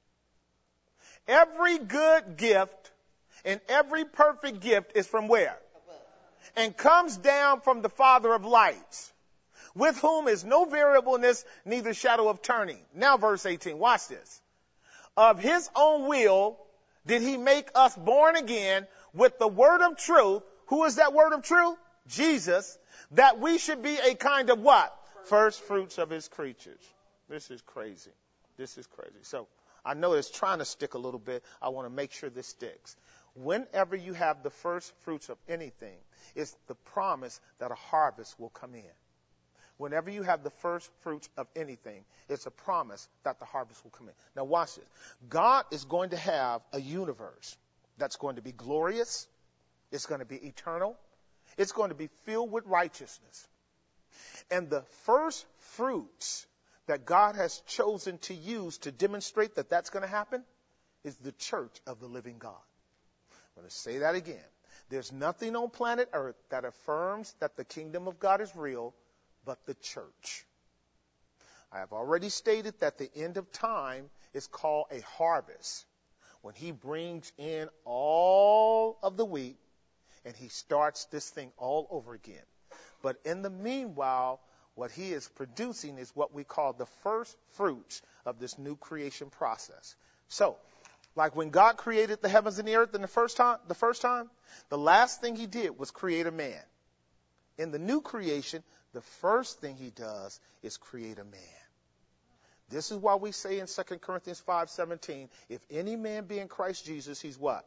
Every good gift and every perfect gift is from where? And comes down from the Father of lights, with whom is no variableness, neither shadow of turning. Now verse 18. Watch this. Of his own will did he make us born again with the word of truth. Who is that word of truth? Jesus. That we should be a kind of what? First fruits of his creatures. This is crazy. This is crazy. So I know it's trying to stick a little bit. I want to make sure this sticks. Whenever you have the first fruits of anything, it's the promise that a harvest will come in. Whenever you have the first fruits of anything, it's a promise that the harvest will come in. Now watch this. God is going to have a universe that's going to be glorious. It's going to be eternal. It's going to be filled with righteousness. And the first fruits that God has chosen to use to demonstrate that that's going to happen is the church of the living God. I'm going to say that again. There's nothing on planet Earth that affirms that the kingdom of God is real but the church. I have already stated that the end of time is called a harvest, when he brings in all of the wheat and he starts this thing all over again. But in the meanwhile, what he is producing is what we call the first fruits of this new creation process. So, like when God created the heavens and the earth in the first time, the last thing he did was create a man. In the new creation, the first thing he does is create a man. This is why we say in 2 Corinthians 5:17, if any man be in Christ Jesus, he's what?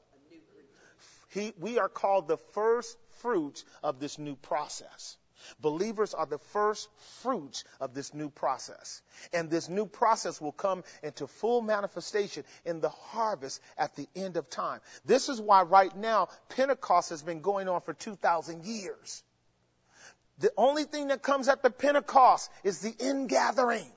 We are called the first fruits of this new process. Believers are the first fruits of this new process. And this new process will come into full manifestation in the harvest at the end of time. This is why right now Pentecost has been going on for 2,000 years. The only thing that comes at the Pentecost is the ingathering.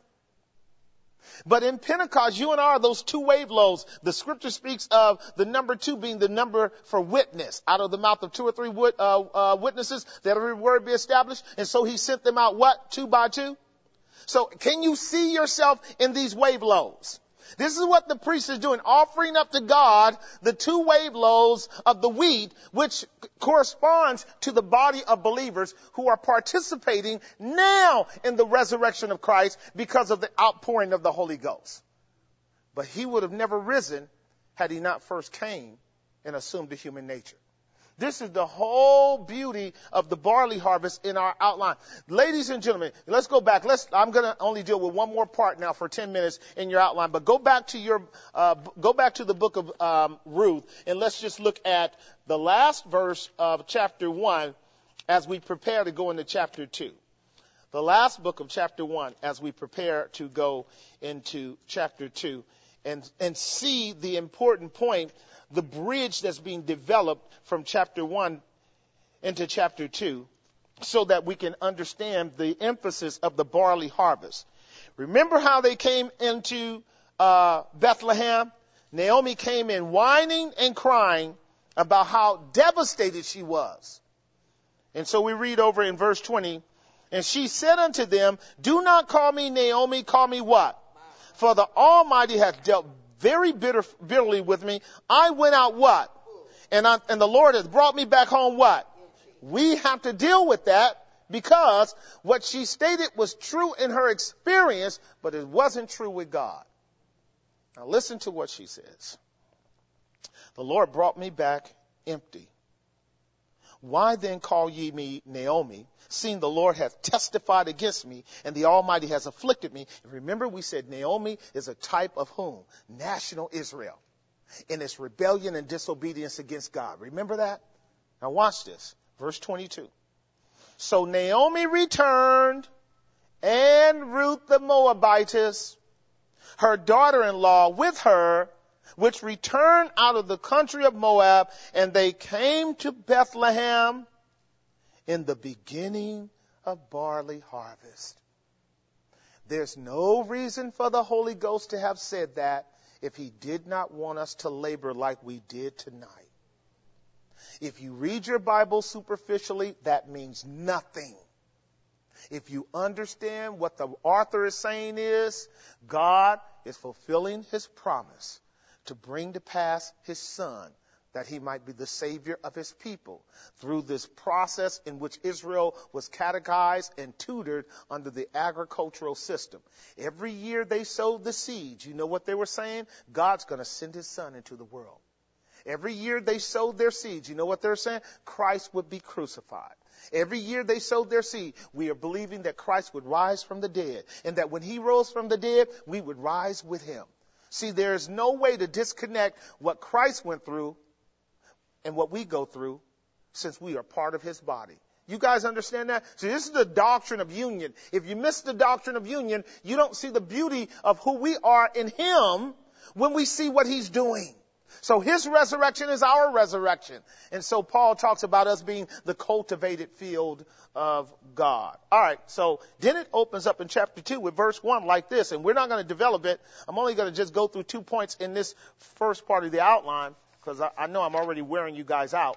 But in Pentecost, you and I are those two wave loaves. The scripture speaks of the number 2 being the number for witness. Out of the mouth of 2 or 3 witnesses, that every word be established. And so he sent them out, what? 2 by 2? So can you see yourself in these wave loaves? This is what the priest is doing, offering up to God the 2 wave loaves of the wheat, which corresponds to the body of believers who are participating now in the resurrection of Christ because of the outpouring of the Holy Ghost. But he would have never risen had he not first came and assumed a human nature. This is the whole beauty of the barley harvest in our outline. Ladies and gentlemen, let's go back. I'm going to only deal with one more part now for 10 minutes in your outline. But go back to the book of Ruth, and let's just look at the last verse of chapter 1 as we prepare to go into chapter 2. The last book of chapter 1 as we prepare to go into chapter 2 and see the important point, the bridge that's being developed from chapter 1 into chapter 2, so that we can understand the emphasis of the barley harvest. Remember how they came into Bethlehem? Naomi came in whining and crying about how devastated she was. And so we read over in verse 20, and she said unto them, do not call me Naomi, call me what? For the Almighty hath dealt very bitterly with me. I went out what? And the Lord has brought me back home what? We have to deal with that because what she stated was true in her experience, but it wasn't true with God. Now listen to what she says. The Lord brought me back empty. Why then call ye me Naomi, seeing the Lord hath testified against me, and the Almighty has afflicted me? And remember, we said Naomi is a type of whom? National Israel, in its rebellion and disobedience against God. Remember that? Now watch this. Verse 22. So Naomi returned, and Ruth the Moabitess, her daughter-in-law, with her, which returned out of the country of Moab, and they came to Bethlehem in the beginning of barley harvest. There's no reason for the Holy Ghost to have said that if he did not want us to labor like we did tonight. If you read your Bible superficially, that means nothing. If you understand what the author is saying is, God is fulfilling his promise to bring to pass his son, that he might be the savior of his people through this process in which Israel was catechized and tutored under the agricultural system. Every year they sowed the seeds. You know what they were saying? God's going to send his son into the world. Every year they sowed their seeds. You know what they're saying? Christ would be crucified. Every year they sowed their seed. We are believing that Christ would rise from the dead, and that when he rose from the dead, we would rise with him. See, there is no way to disconnect what Christ went through and what we go through, since we are part of his body. You guys understand that? So this is the doctrine of union. If you miss the doctrine of union, you don't see the beauty of who we are in him when we see what he's doing. So his resurrection is our resurrection. And so Paul talks about us being the cultivated field of God. All right, so then it opens up in chapter 2 with verse 1 like this, and we're not going to develop it. I'm only going to just go through 2 points in this first part of the outline, because I know I'm already wearing you guys out.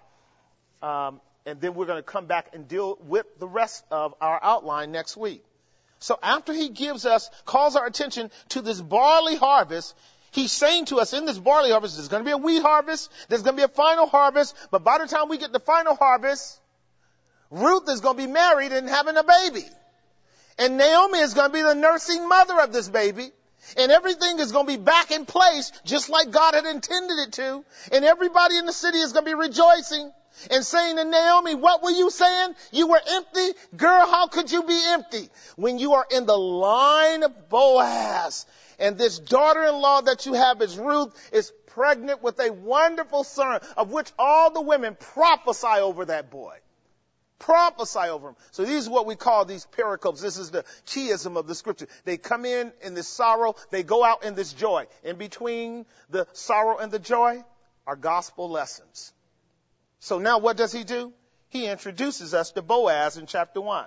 And then we're going to come back and deal with the rest of our outline next week. So after he calls our attention to this barley harvest, he's saying to us in this barley harvest, there's going to be a wheat harvest, there's going to be a final harvest, but by the time we get the final harvest, Ruth is going to be married and having a baby. And Naomi is going to be the nursing mother of this baby. And everything is going to be back in place just like God had intended it to. And everybody in the city is going to be rejoicing and saying to Naomi, what were you saying? You were empty? Girl, how could you be empty? When you are in the line of Boaz, and this daughter-in-law that you have is Ruth, is pregnant with a wonderful son, of which all the women prophesy over that boy. Prophesy over him. So these are what we call these pericopes. This is the chiasm of the scripture. They come in this sorrow. They go out in this joy. In between the sorrow and the joy are gospel lessons. So now what does he do? He introduces us to Boaz in chapter 1.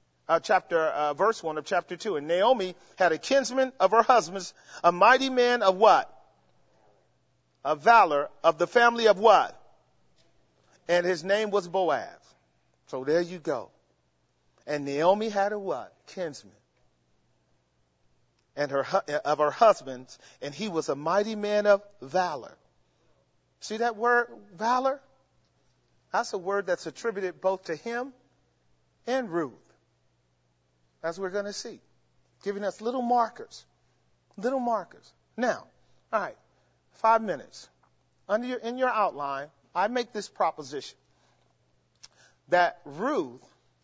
Verse 1 of chapter 2. And Naomi had a kinsman of her husband's, a mighty man of what? Of valor, of the family of what? And his name was Boaz. So there you go. And Naomi had a what? Kinsman. And of her husband's, and he was a mighty man of valor. See that word, valor? That's a word that's attributed both to him and Ruth. As we're going to see. Giving us little markers. Little markers. Now, all right, 5 minutes. In your outline, I make this proposition that Ruth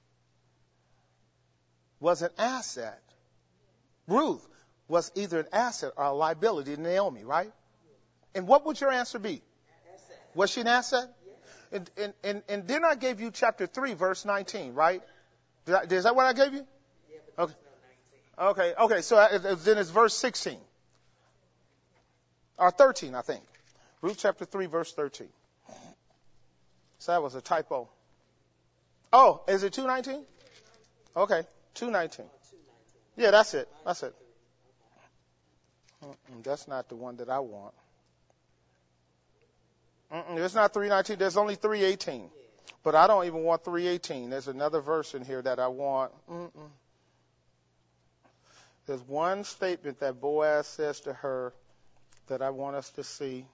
was an asset. Ruth was either an asset or a liability to Naomi, right? And what would your answer be? Asset. Was she an asset? Yes. And then I gave you chapter 3, verse 19, right? Is that what I gave you? Yeah, but Okay. So then it's verse 16. Or 13, I think. Ruth chapter 3, verse 13. So that was a typo. Oh, is it 2:19? Okay, 2:19. Yeah, that's it. That's not the one that I want. It's not 3:19. There's only 3:18. But I don't even want 3:18. There's another verse in here that I want. There's one statement that Boaz says to her that I want us to see.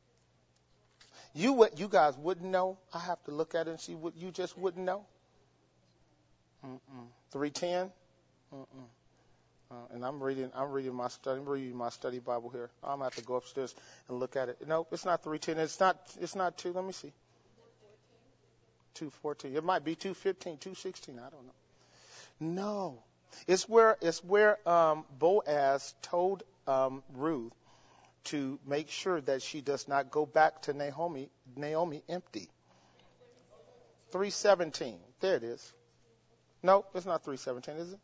You guys wouldn't know. I have to look at it and see what you just wouldn't know. 3:10. And I'm reading my study Bible here. I'm gonna have to go upstairs and look at it. No, it's not 3:10. It's not 2. Let me see. 2:14. It might be 2:15, 2:16. I don't know. No, it's where Boaz told Ruth to make sure that she does not go back to Naomi empty. 3:17. There it is. No, it's not 3:17, is it?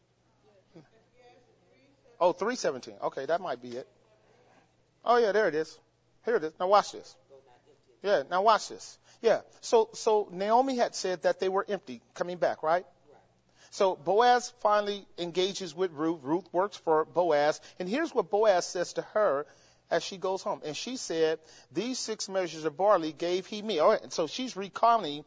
Oh, 3:17. Okay, that might be it. Oh yeah, there it is. Here it is. Now watch this. Yeah, now watch this. Yeah. So Naomi had said that they were empty, coming back, right? So Boaz finally engages with Ruth. Ruth works for Boaz. And here's what Boaz says to her as she goes home. And she said, these 6 measures of barley gave he me. All right. And so she's recounting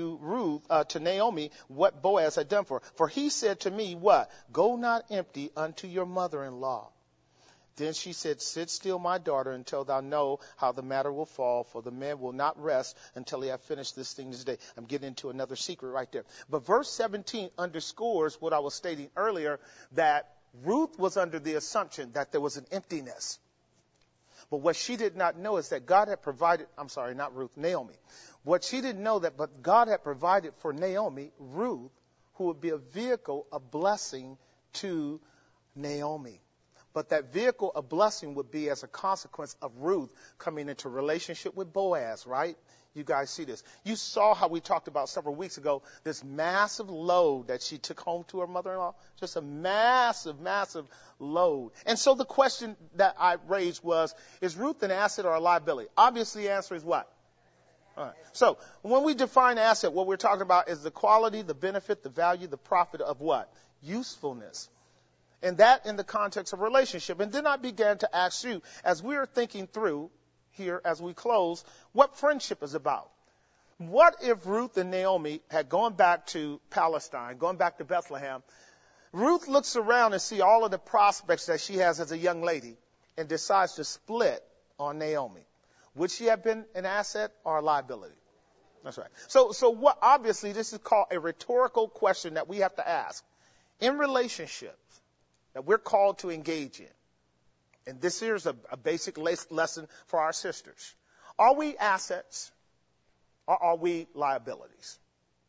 to to Naomi, what Boaz had done for her. For he said to me, what? Go not empty unto your mother-in-law. Then she said, sit still, my daughter, until thou know how the matter will fall, for the man will not rest until he have finished this thing this day. I'm getting into another secret right there. But verse 17 underscores what I was stating earlier, that Ruth was under the assumption that there was an emptiness. But what she did not know is that God had provided, Naomi. What she didn't know but God had provided for Naomi, Ruth, who would be a vehicle of blessing to Naomi. But that vehicle of blessing would be as a consequence of Ruth coming into relationship with Boaz, right? You guys see this. You saw how we talked about several weeks ago, this massive load that she took home to her mother-in-law. Just a massive, massive load. And so the question that I raised was, is Ruth an asset or a liability? Obviously, the answer is what? All right. So when we define asset, what we're talking about is the quality, the benefit, the value, the profit of what? Usefulness. And that in the context of relationship. And then I began to ask you, as we are thinking through here as we close, what friendship is about. What if Ruth and Naomi had gone back to Palestine, gone back to Bethlehem? Ruth looks around and sees all of the prospects that she has as a young lady and decides to split on Naomi. Would she have been an asset or a liability? That's right. So what, obviously, this is called a rhetorical question that we have to ask. In relationships that we're called to engage in, and this here's a basic lesson for our sisters. Are we assets or are we liabilities?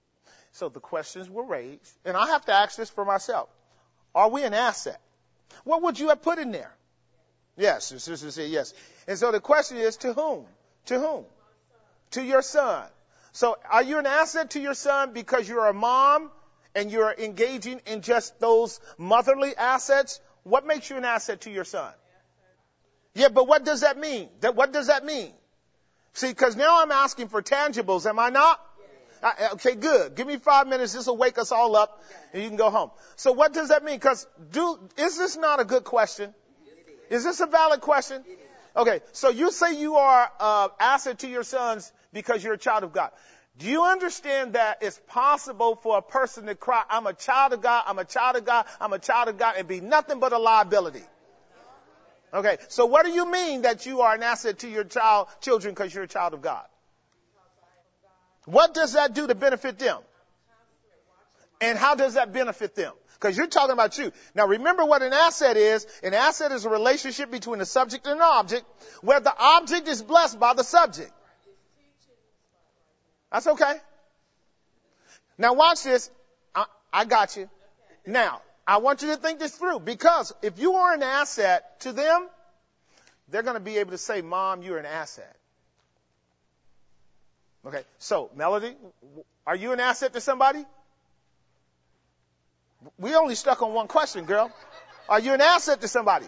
So the questions were raised, and I have to ask this for myself. Are we an asset? What would you have put in there? Yes, the sister said yes. And so the question is, to whom? To whom? To your son. So are you an asset to your son because you're a mom and you're engaging in just those motherly assets? What makes you an asset to your son? Yeah, but what does that mean? What does that mean? See, because now I'm asking for tangibles, am I not? Okay, good. Give me 5 minutes. This will wake us all up, and you can go home. So what does that mean? Because is this not a good question? Is this a valid question? Okay, so you say you are an asset to your sons because you're a child of God. Do you understand that it's possible for a person to cry, I'm a child of God, I'm a child of God, I'm a child of God, and be nothing but a liability? Okay, so what do you mean that you are an asset to your children because you're a child of God? What does that do to benefit them? And how does that benefit them? Because you're talking about you. Now remember what an asset is. An asset is a relationship between a subject and an object where the object is blessed by the subject. That's okay. Now watch this. I got you. Now, I want you to think this through, because if you are an asset to them, they're going to be able to say, Mom, you're an asset. Okay, so Melody, are you an asset to somebody? We only stuck on one question, girl. Are you an asset to somebody?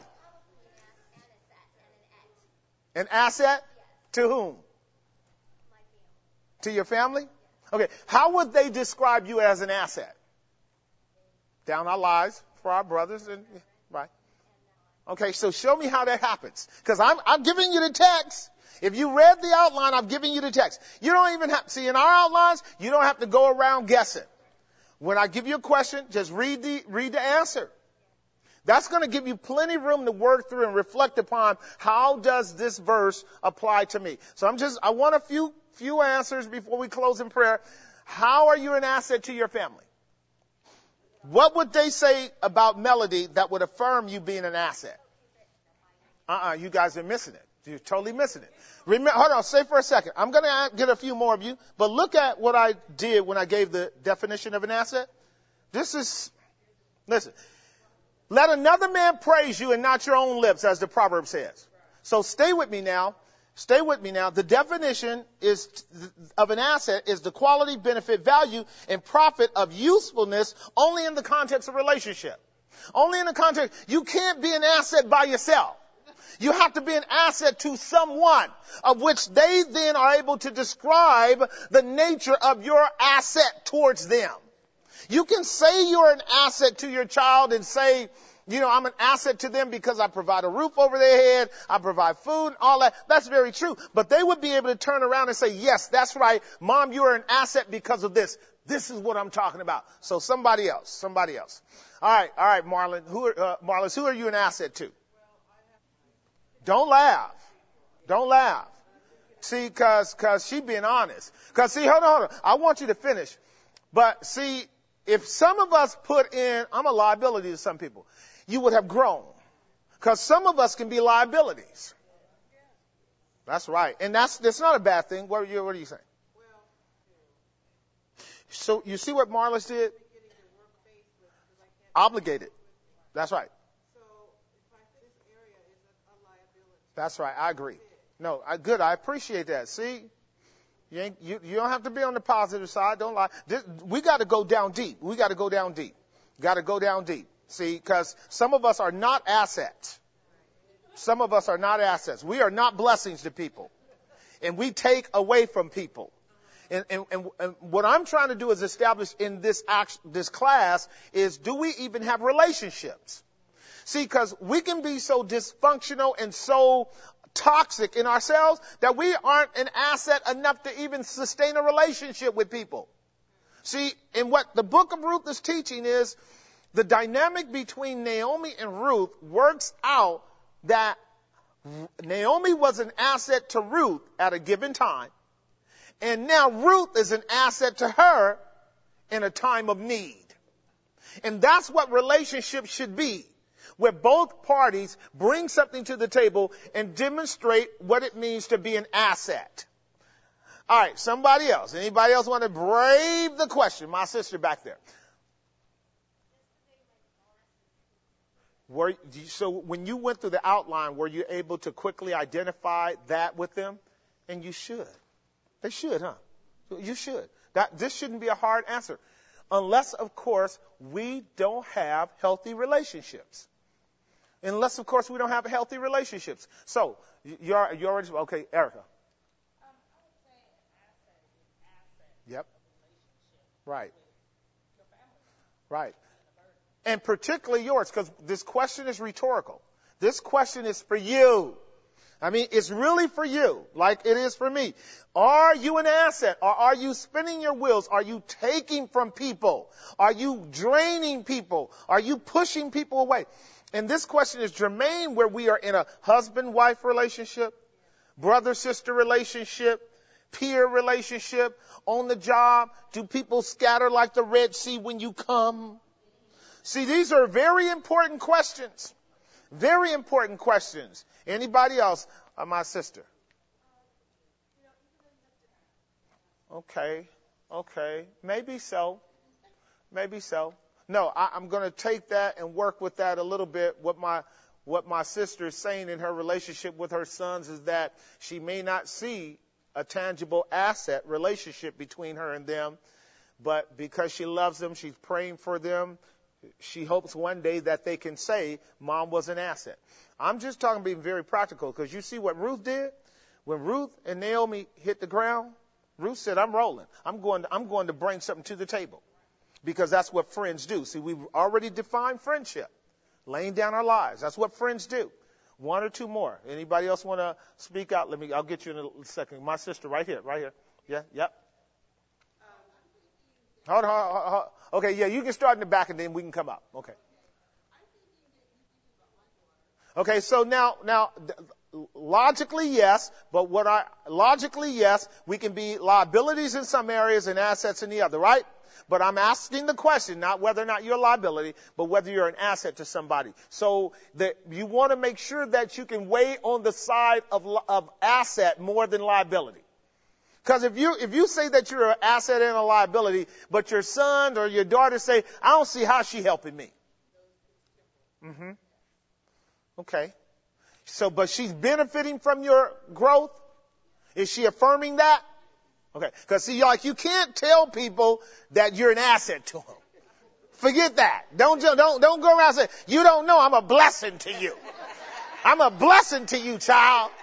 An asset to whom? To your family? Okay, how would they describe you as an asset? Down our lives for our brothers, and right? Okay, so show me how that happens, because I'm giving you the text. If you read the outline, I'm giving you the text. You don't even have see in our outlines. You don't have to go around guessing. When I give you a question, just read the answer. That's going to give you plenty of room to work through and reflect upon how does this verse apply to me. So I want a few answers before we close in prayer. How are you an asset to your family? What would they say about Melody that would affirm you being an asset? You guys are missing it. You're totally missing it. Remember, hold on, stay for a second. I'm going to get a few more of you, but look at what I did when I gave the definition of an asset. Listen. Let another man praise you and not your own lips, as the proverb says. So stay with me now. Stay with me now. The definition of an asset is the quality, benefit, value, and profit of usefulness only in the context of relationship. Only in the context. You can't be an asset by yourself. You have to be an asset to someone, of which they then are able to describe the nature of your asset towards them. You can say you're an asset to your child and say, I'm an asset to them because I provide a roof over their head, I provide food, all that. That's very true. But they would be able to turn around and say, yes, that's right. Mom, you're an asset because of this. This is what I'm talking about. So somebody else. All right, Marlon. Marlon, who are you an asset to? Don't laugh. See, cause she being honest. Cause see, hold on. I want you to finish. But see, if some of us put in, I'm a liability to some people, you would have grown. Cause some of us can be liabilities. That's right. And that's not a bad thing. What are you saying? So you see what Marlis did? Obligated. That's right. That's right. I agree. No, good. I appreciate that. See, you don't have to be on the positive side. Don't lie. We got to go down deep. Got to go down deep. See, because some of us are not assets. We are not blessings to people. And we take away from people. And what I'm trying to do is establish in this class is, do we even have relationships? See, because we can be so dysfunctional and so toxic in ourselves that we aren't an asset enough to even sustain a relationship with people. See, and what the book of Ruth is teaching is the dynamic between Naomi and Ruth works out that Naomi was an asset to Ruth at a given time. And now Ruth is an asset to her in a time of need. And that's what relationships should be, where both parties bring something to the table and demonstrate what it means to be an asset. All right, somebody else. Anybody else want to brave the question? My sister back there. So when you went through the outline, were you able to quickly identify that with them? And you should. They should, huh? You should. This shouldn't be a hard answer. Unless, of course, we don't have healthy relationships. Unless, of course, we don't have healthy relationships. So, you're already, okay, Erica. I would say an asset is an asset. Yep. Right. Your family. Right. And particularly yours, because this question is rhetorical. This question is for you. I mean, it's really for you, like it is for me. Are you an asset, or are you spinning your wheels? Are you taking from people? Are you draining people? Are you pushing people away? And this question is germane where we are in a husband-wife relationship, brother-sister relationship, peer relationship, on the job. Do people scatter like the Red Sea when you come? See, these are very important questions. Very important questions. Anybody else? My sister. Okay. Maybe so. No, I'm going to take that and work with that a little bit. What my sister is saying in her relationship with her sons is that she may not see a tangible asset relationship between her and them, but because she loves them, she's praying for them. She hopes one day that they can say, Mom was an asset. I'm just talking being very practical, because you see what Ruth did? When Ruth and Naomi hit the ground, Ruth said, I'm rolling. I'm going to bring something to the table, because that's what friends do. See, we've already defined friendship, laying down our lives. That's what friends do. One or two more. Anybody else want to speak out? I'll get you in a second. My sister right here. Yeah, yep. Hold on. Okay, yeah, you can start in the back and then we can come up. Okay, so now, logically, yes, we can be liabilities in some areas and assets in the other, right? But I'm asking the question, not whether or not you're a liability, but whether you're an asset to somebody. So that you want to make sure that you can weigh on the side of asset more than liability. Because if you say that you're an asset and a liability, but your son or your daughter say, I don't see how she's helping me. Mm-hmm. Okay. So, but she's benefiting from your growth? Is she affirming that? Okay. Because see, like, you can't tell people that you're an asset to them. Forget that. Don't go around saying, you don't know I'm a blessing to you. I'm a blessing to you, child.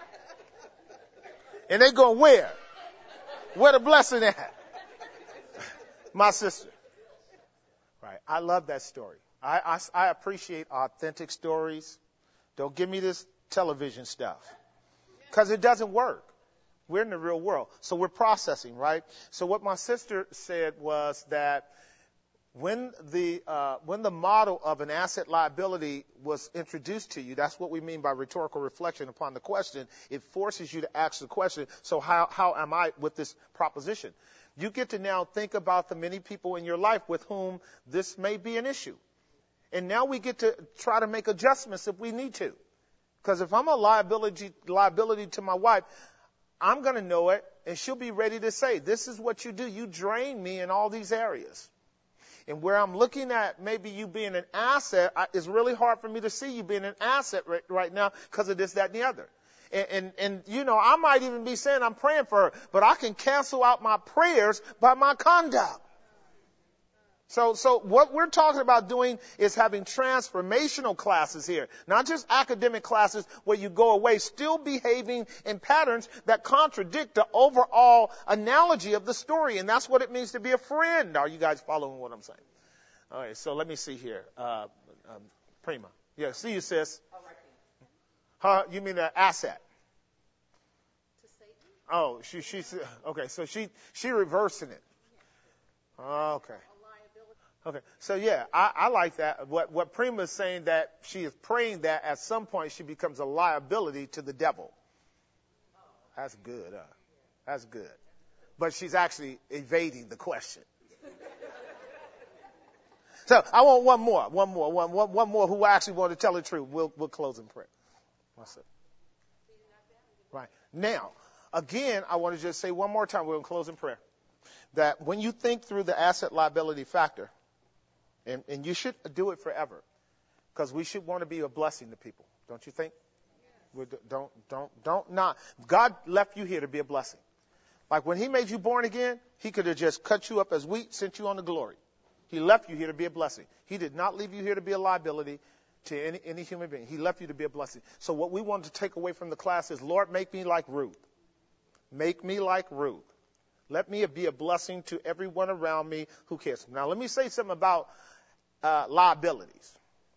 And they go, where? Where the blessing at? My sister. Right. I love that story. I appreciate authentic stories. Don't give me this television stuff. Because it doesn't work. We're in the real world. So we're processing, right? So what my sister said was that when the model of an asset liability was introduced to you, that's what we mean by rhetorical reflection upon the question. It forces you to ask the question, so how am I with this proposition? You get to now think about the many people in your life with whom this may be an issue. And now we get to try to make adjustments if we need to. Because if I'm a liability to my wife, I'm going to know it, and she'll be ready to say, this is what you do. You drain me in all these areas. And where I'm looking at maybe you being an asset, it's really hard for me to see you being an asset right now because of this, that, and the other. And you know, I might even be saying I'm praying for her, but I can cancel out my prayers by my conduct. So what we're talking about doing is having transformational classes here, not just academic classes where you go away still behaving in patterns that contradict the overall analogy of the story. And that's what it means to be a friend. Are you guys following what I'm saying? All right, so let me see here. Prima. Yeah, see you, sis. You mean an asset? To Satan? Oh, she's okay. So she reversing it. Okay. Okay, so yeah, I like that. What Prima is saying, that she is praying that at some point she becomes a liability to the devil. That's good. That's good. But she's actually evading the question. So I want one more who actually want to tell the truth. We'll close in prayer. That's it. Right. Now, again, I want to just say one more time, we're going to close in prayer, that when you think through the asset liability factor, and you should do it forever, because we should want to be a blessing to people, don't you think? Don't not. God left you here to be a blessing. Like when he made you born again, he could have just cut you up as wheat, sent you on to glory. He left you here to be a blessing. He did not leave you here to be a liability to any human being. He left you to be a blessing. So what we want to take away from the class is, Lord, make me like Ruth. Make me like Ruth. Let me be a blessing to everyone around me who cares. Now, let me say something about liabilities.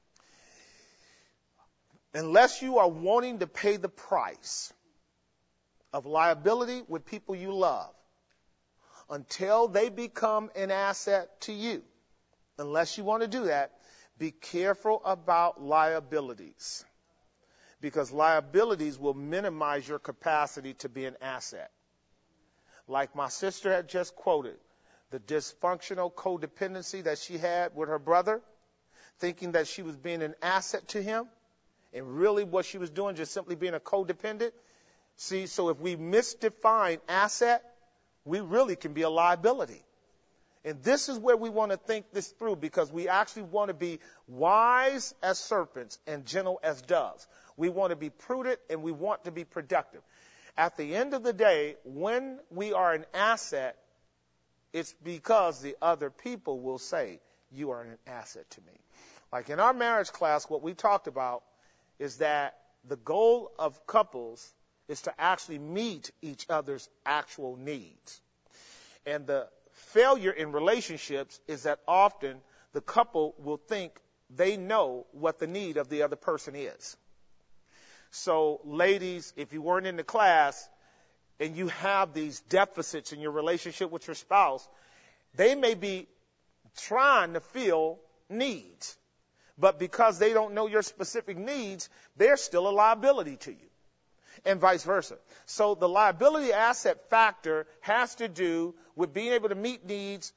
Unless you are wanting to pay the price of liability with people you love, until they become an asset to you, unless you want to do that, be careful about liabilities. Because liabilities will minimize your capacity to be an asset. Like my sister had just quoted, the dysfunctional codependency that she had with her brother, thinking that she was being an asset to him, and really what she was doing just simply being a codependent. See, so if we misdefine asset, we really can be a liability. And this is where we want to think this through, because we actually want to be wise as serpents and gentle as doves. We want to be prudent and we want to be productive. At the end of the day, when we are an asset, it's because the other people will say, you are an asset to me. Like in our marriage class, what we talked about is that the goal of couples is to actually meet each other's actual needs. And the failure in relationships is that often the couple will think they know what the need of the other person is. So ladies, if you weren't in the class and you have these deficits in your relationship with your spouse, they may be trying to fill needs. But because they don't know your specific needs, they're still a liability to you. And vice versa. So the liability asset factor has to do with being able to meet needs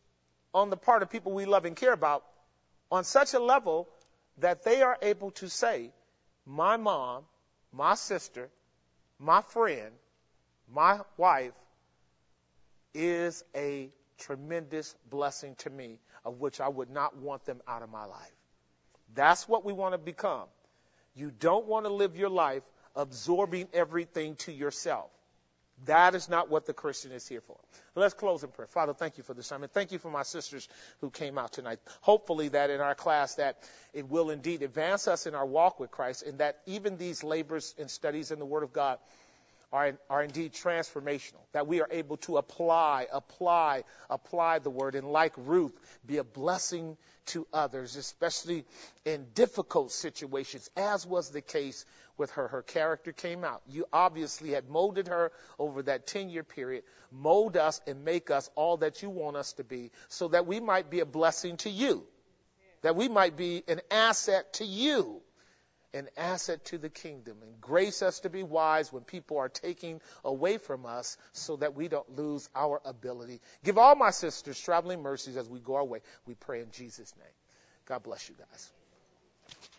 on the part of people we love and care about on such a level that they are able to say, my mom, my sister, my friend, my wife is a tremendous blessing to me, of which I would not want them out of my life. That's what we want to become. You don't want to live your life absorbing everything to yourself. That is not what the Christian is here for. Let's close in prayer. Father, thank you for this time, and thank you for my sisters who came out tonight. Hopefully that in our class that it will indeed advance us in our walk with Christ, and that even these labors and studies in the Word of God are indeed transformational, that we are able to apply the Word, and like Ruth, be a blessing to others, especially in difficult situations, as was the case with her. Her character came out. You obviously had molded her over that 10-year period. Mold us and make us all that you want us to be, so that we might be a blessing to you, that we might be an asset to you, an asset to the kingdom, and grace us to be wise when people are taking away from us, so that we don't lose our ability. Give all my sisters traveling mercies as we go our way. We pray in Jesus' name. God bless you guys.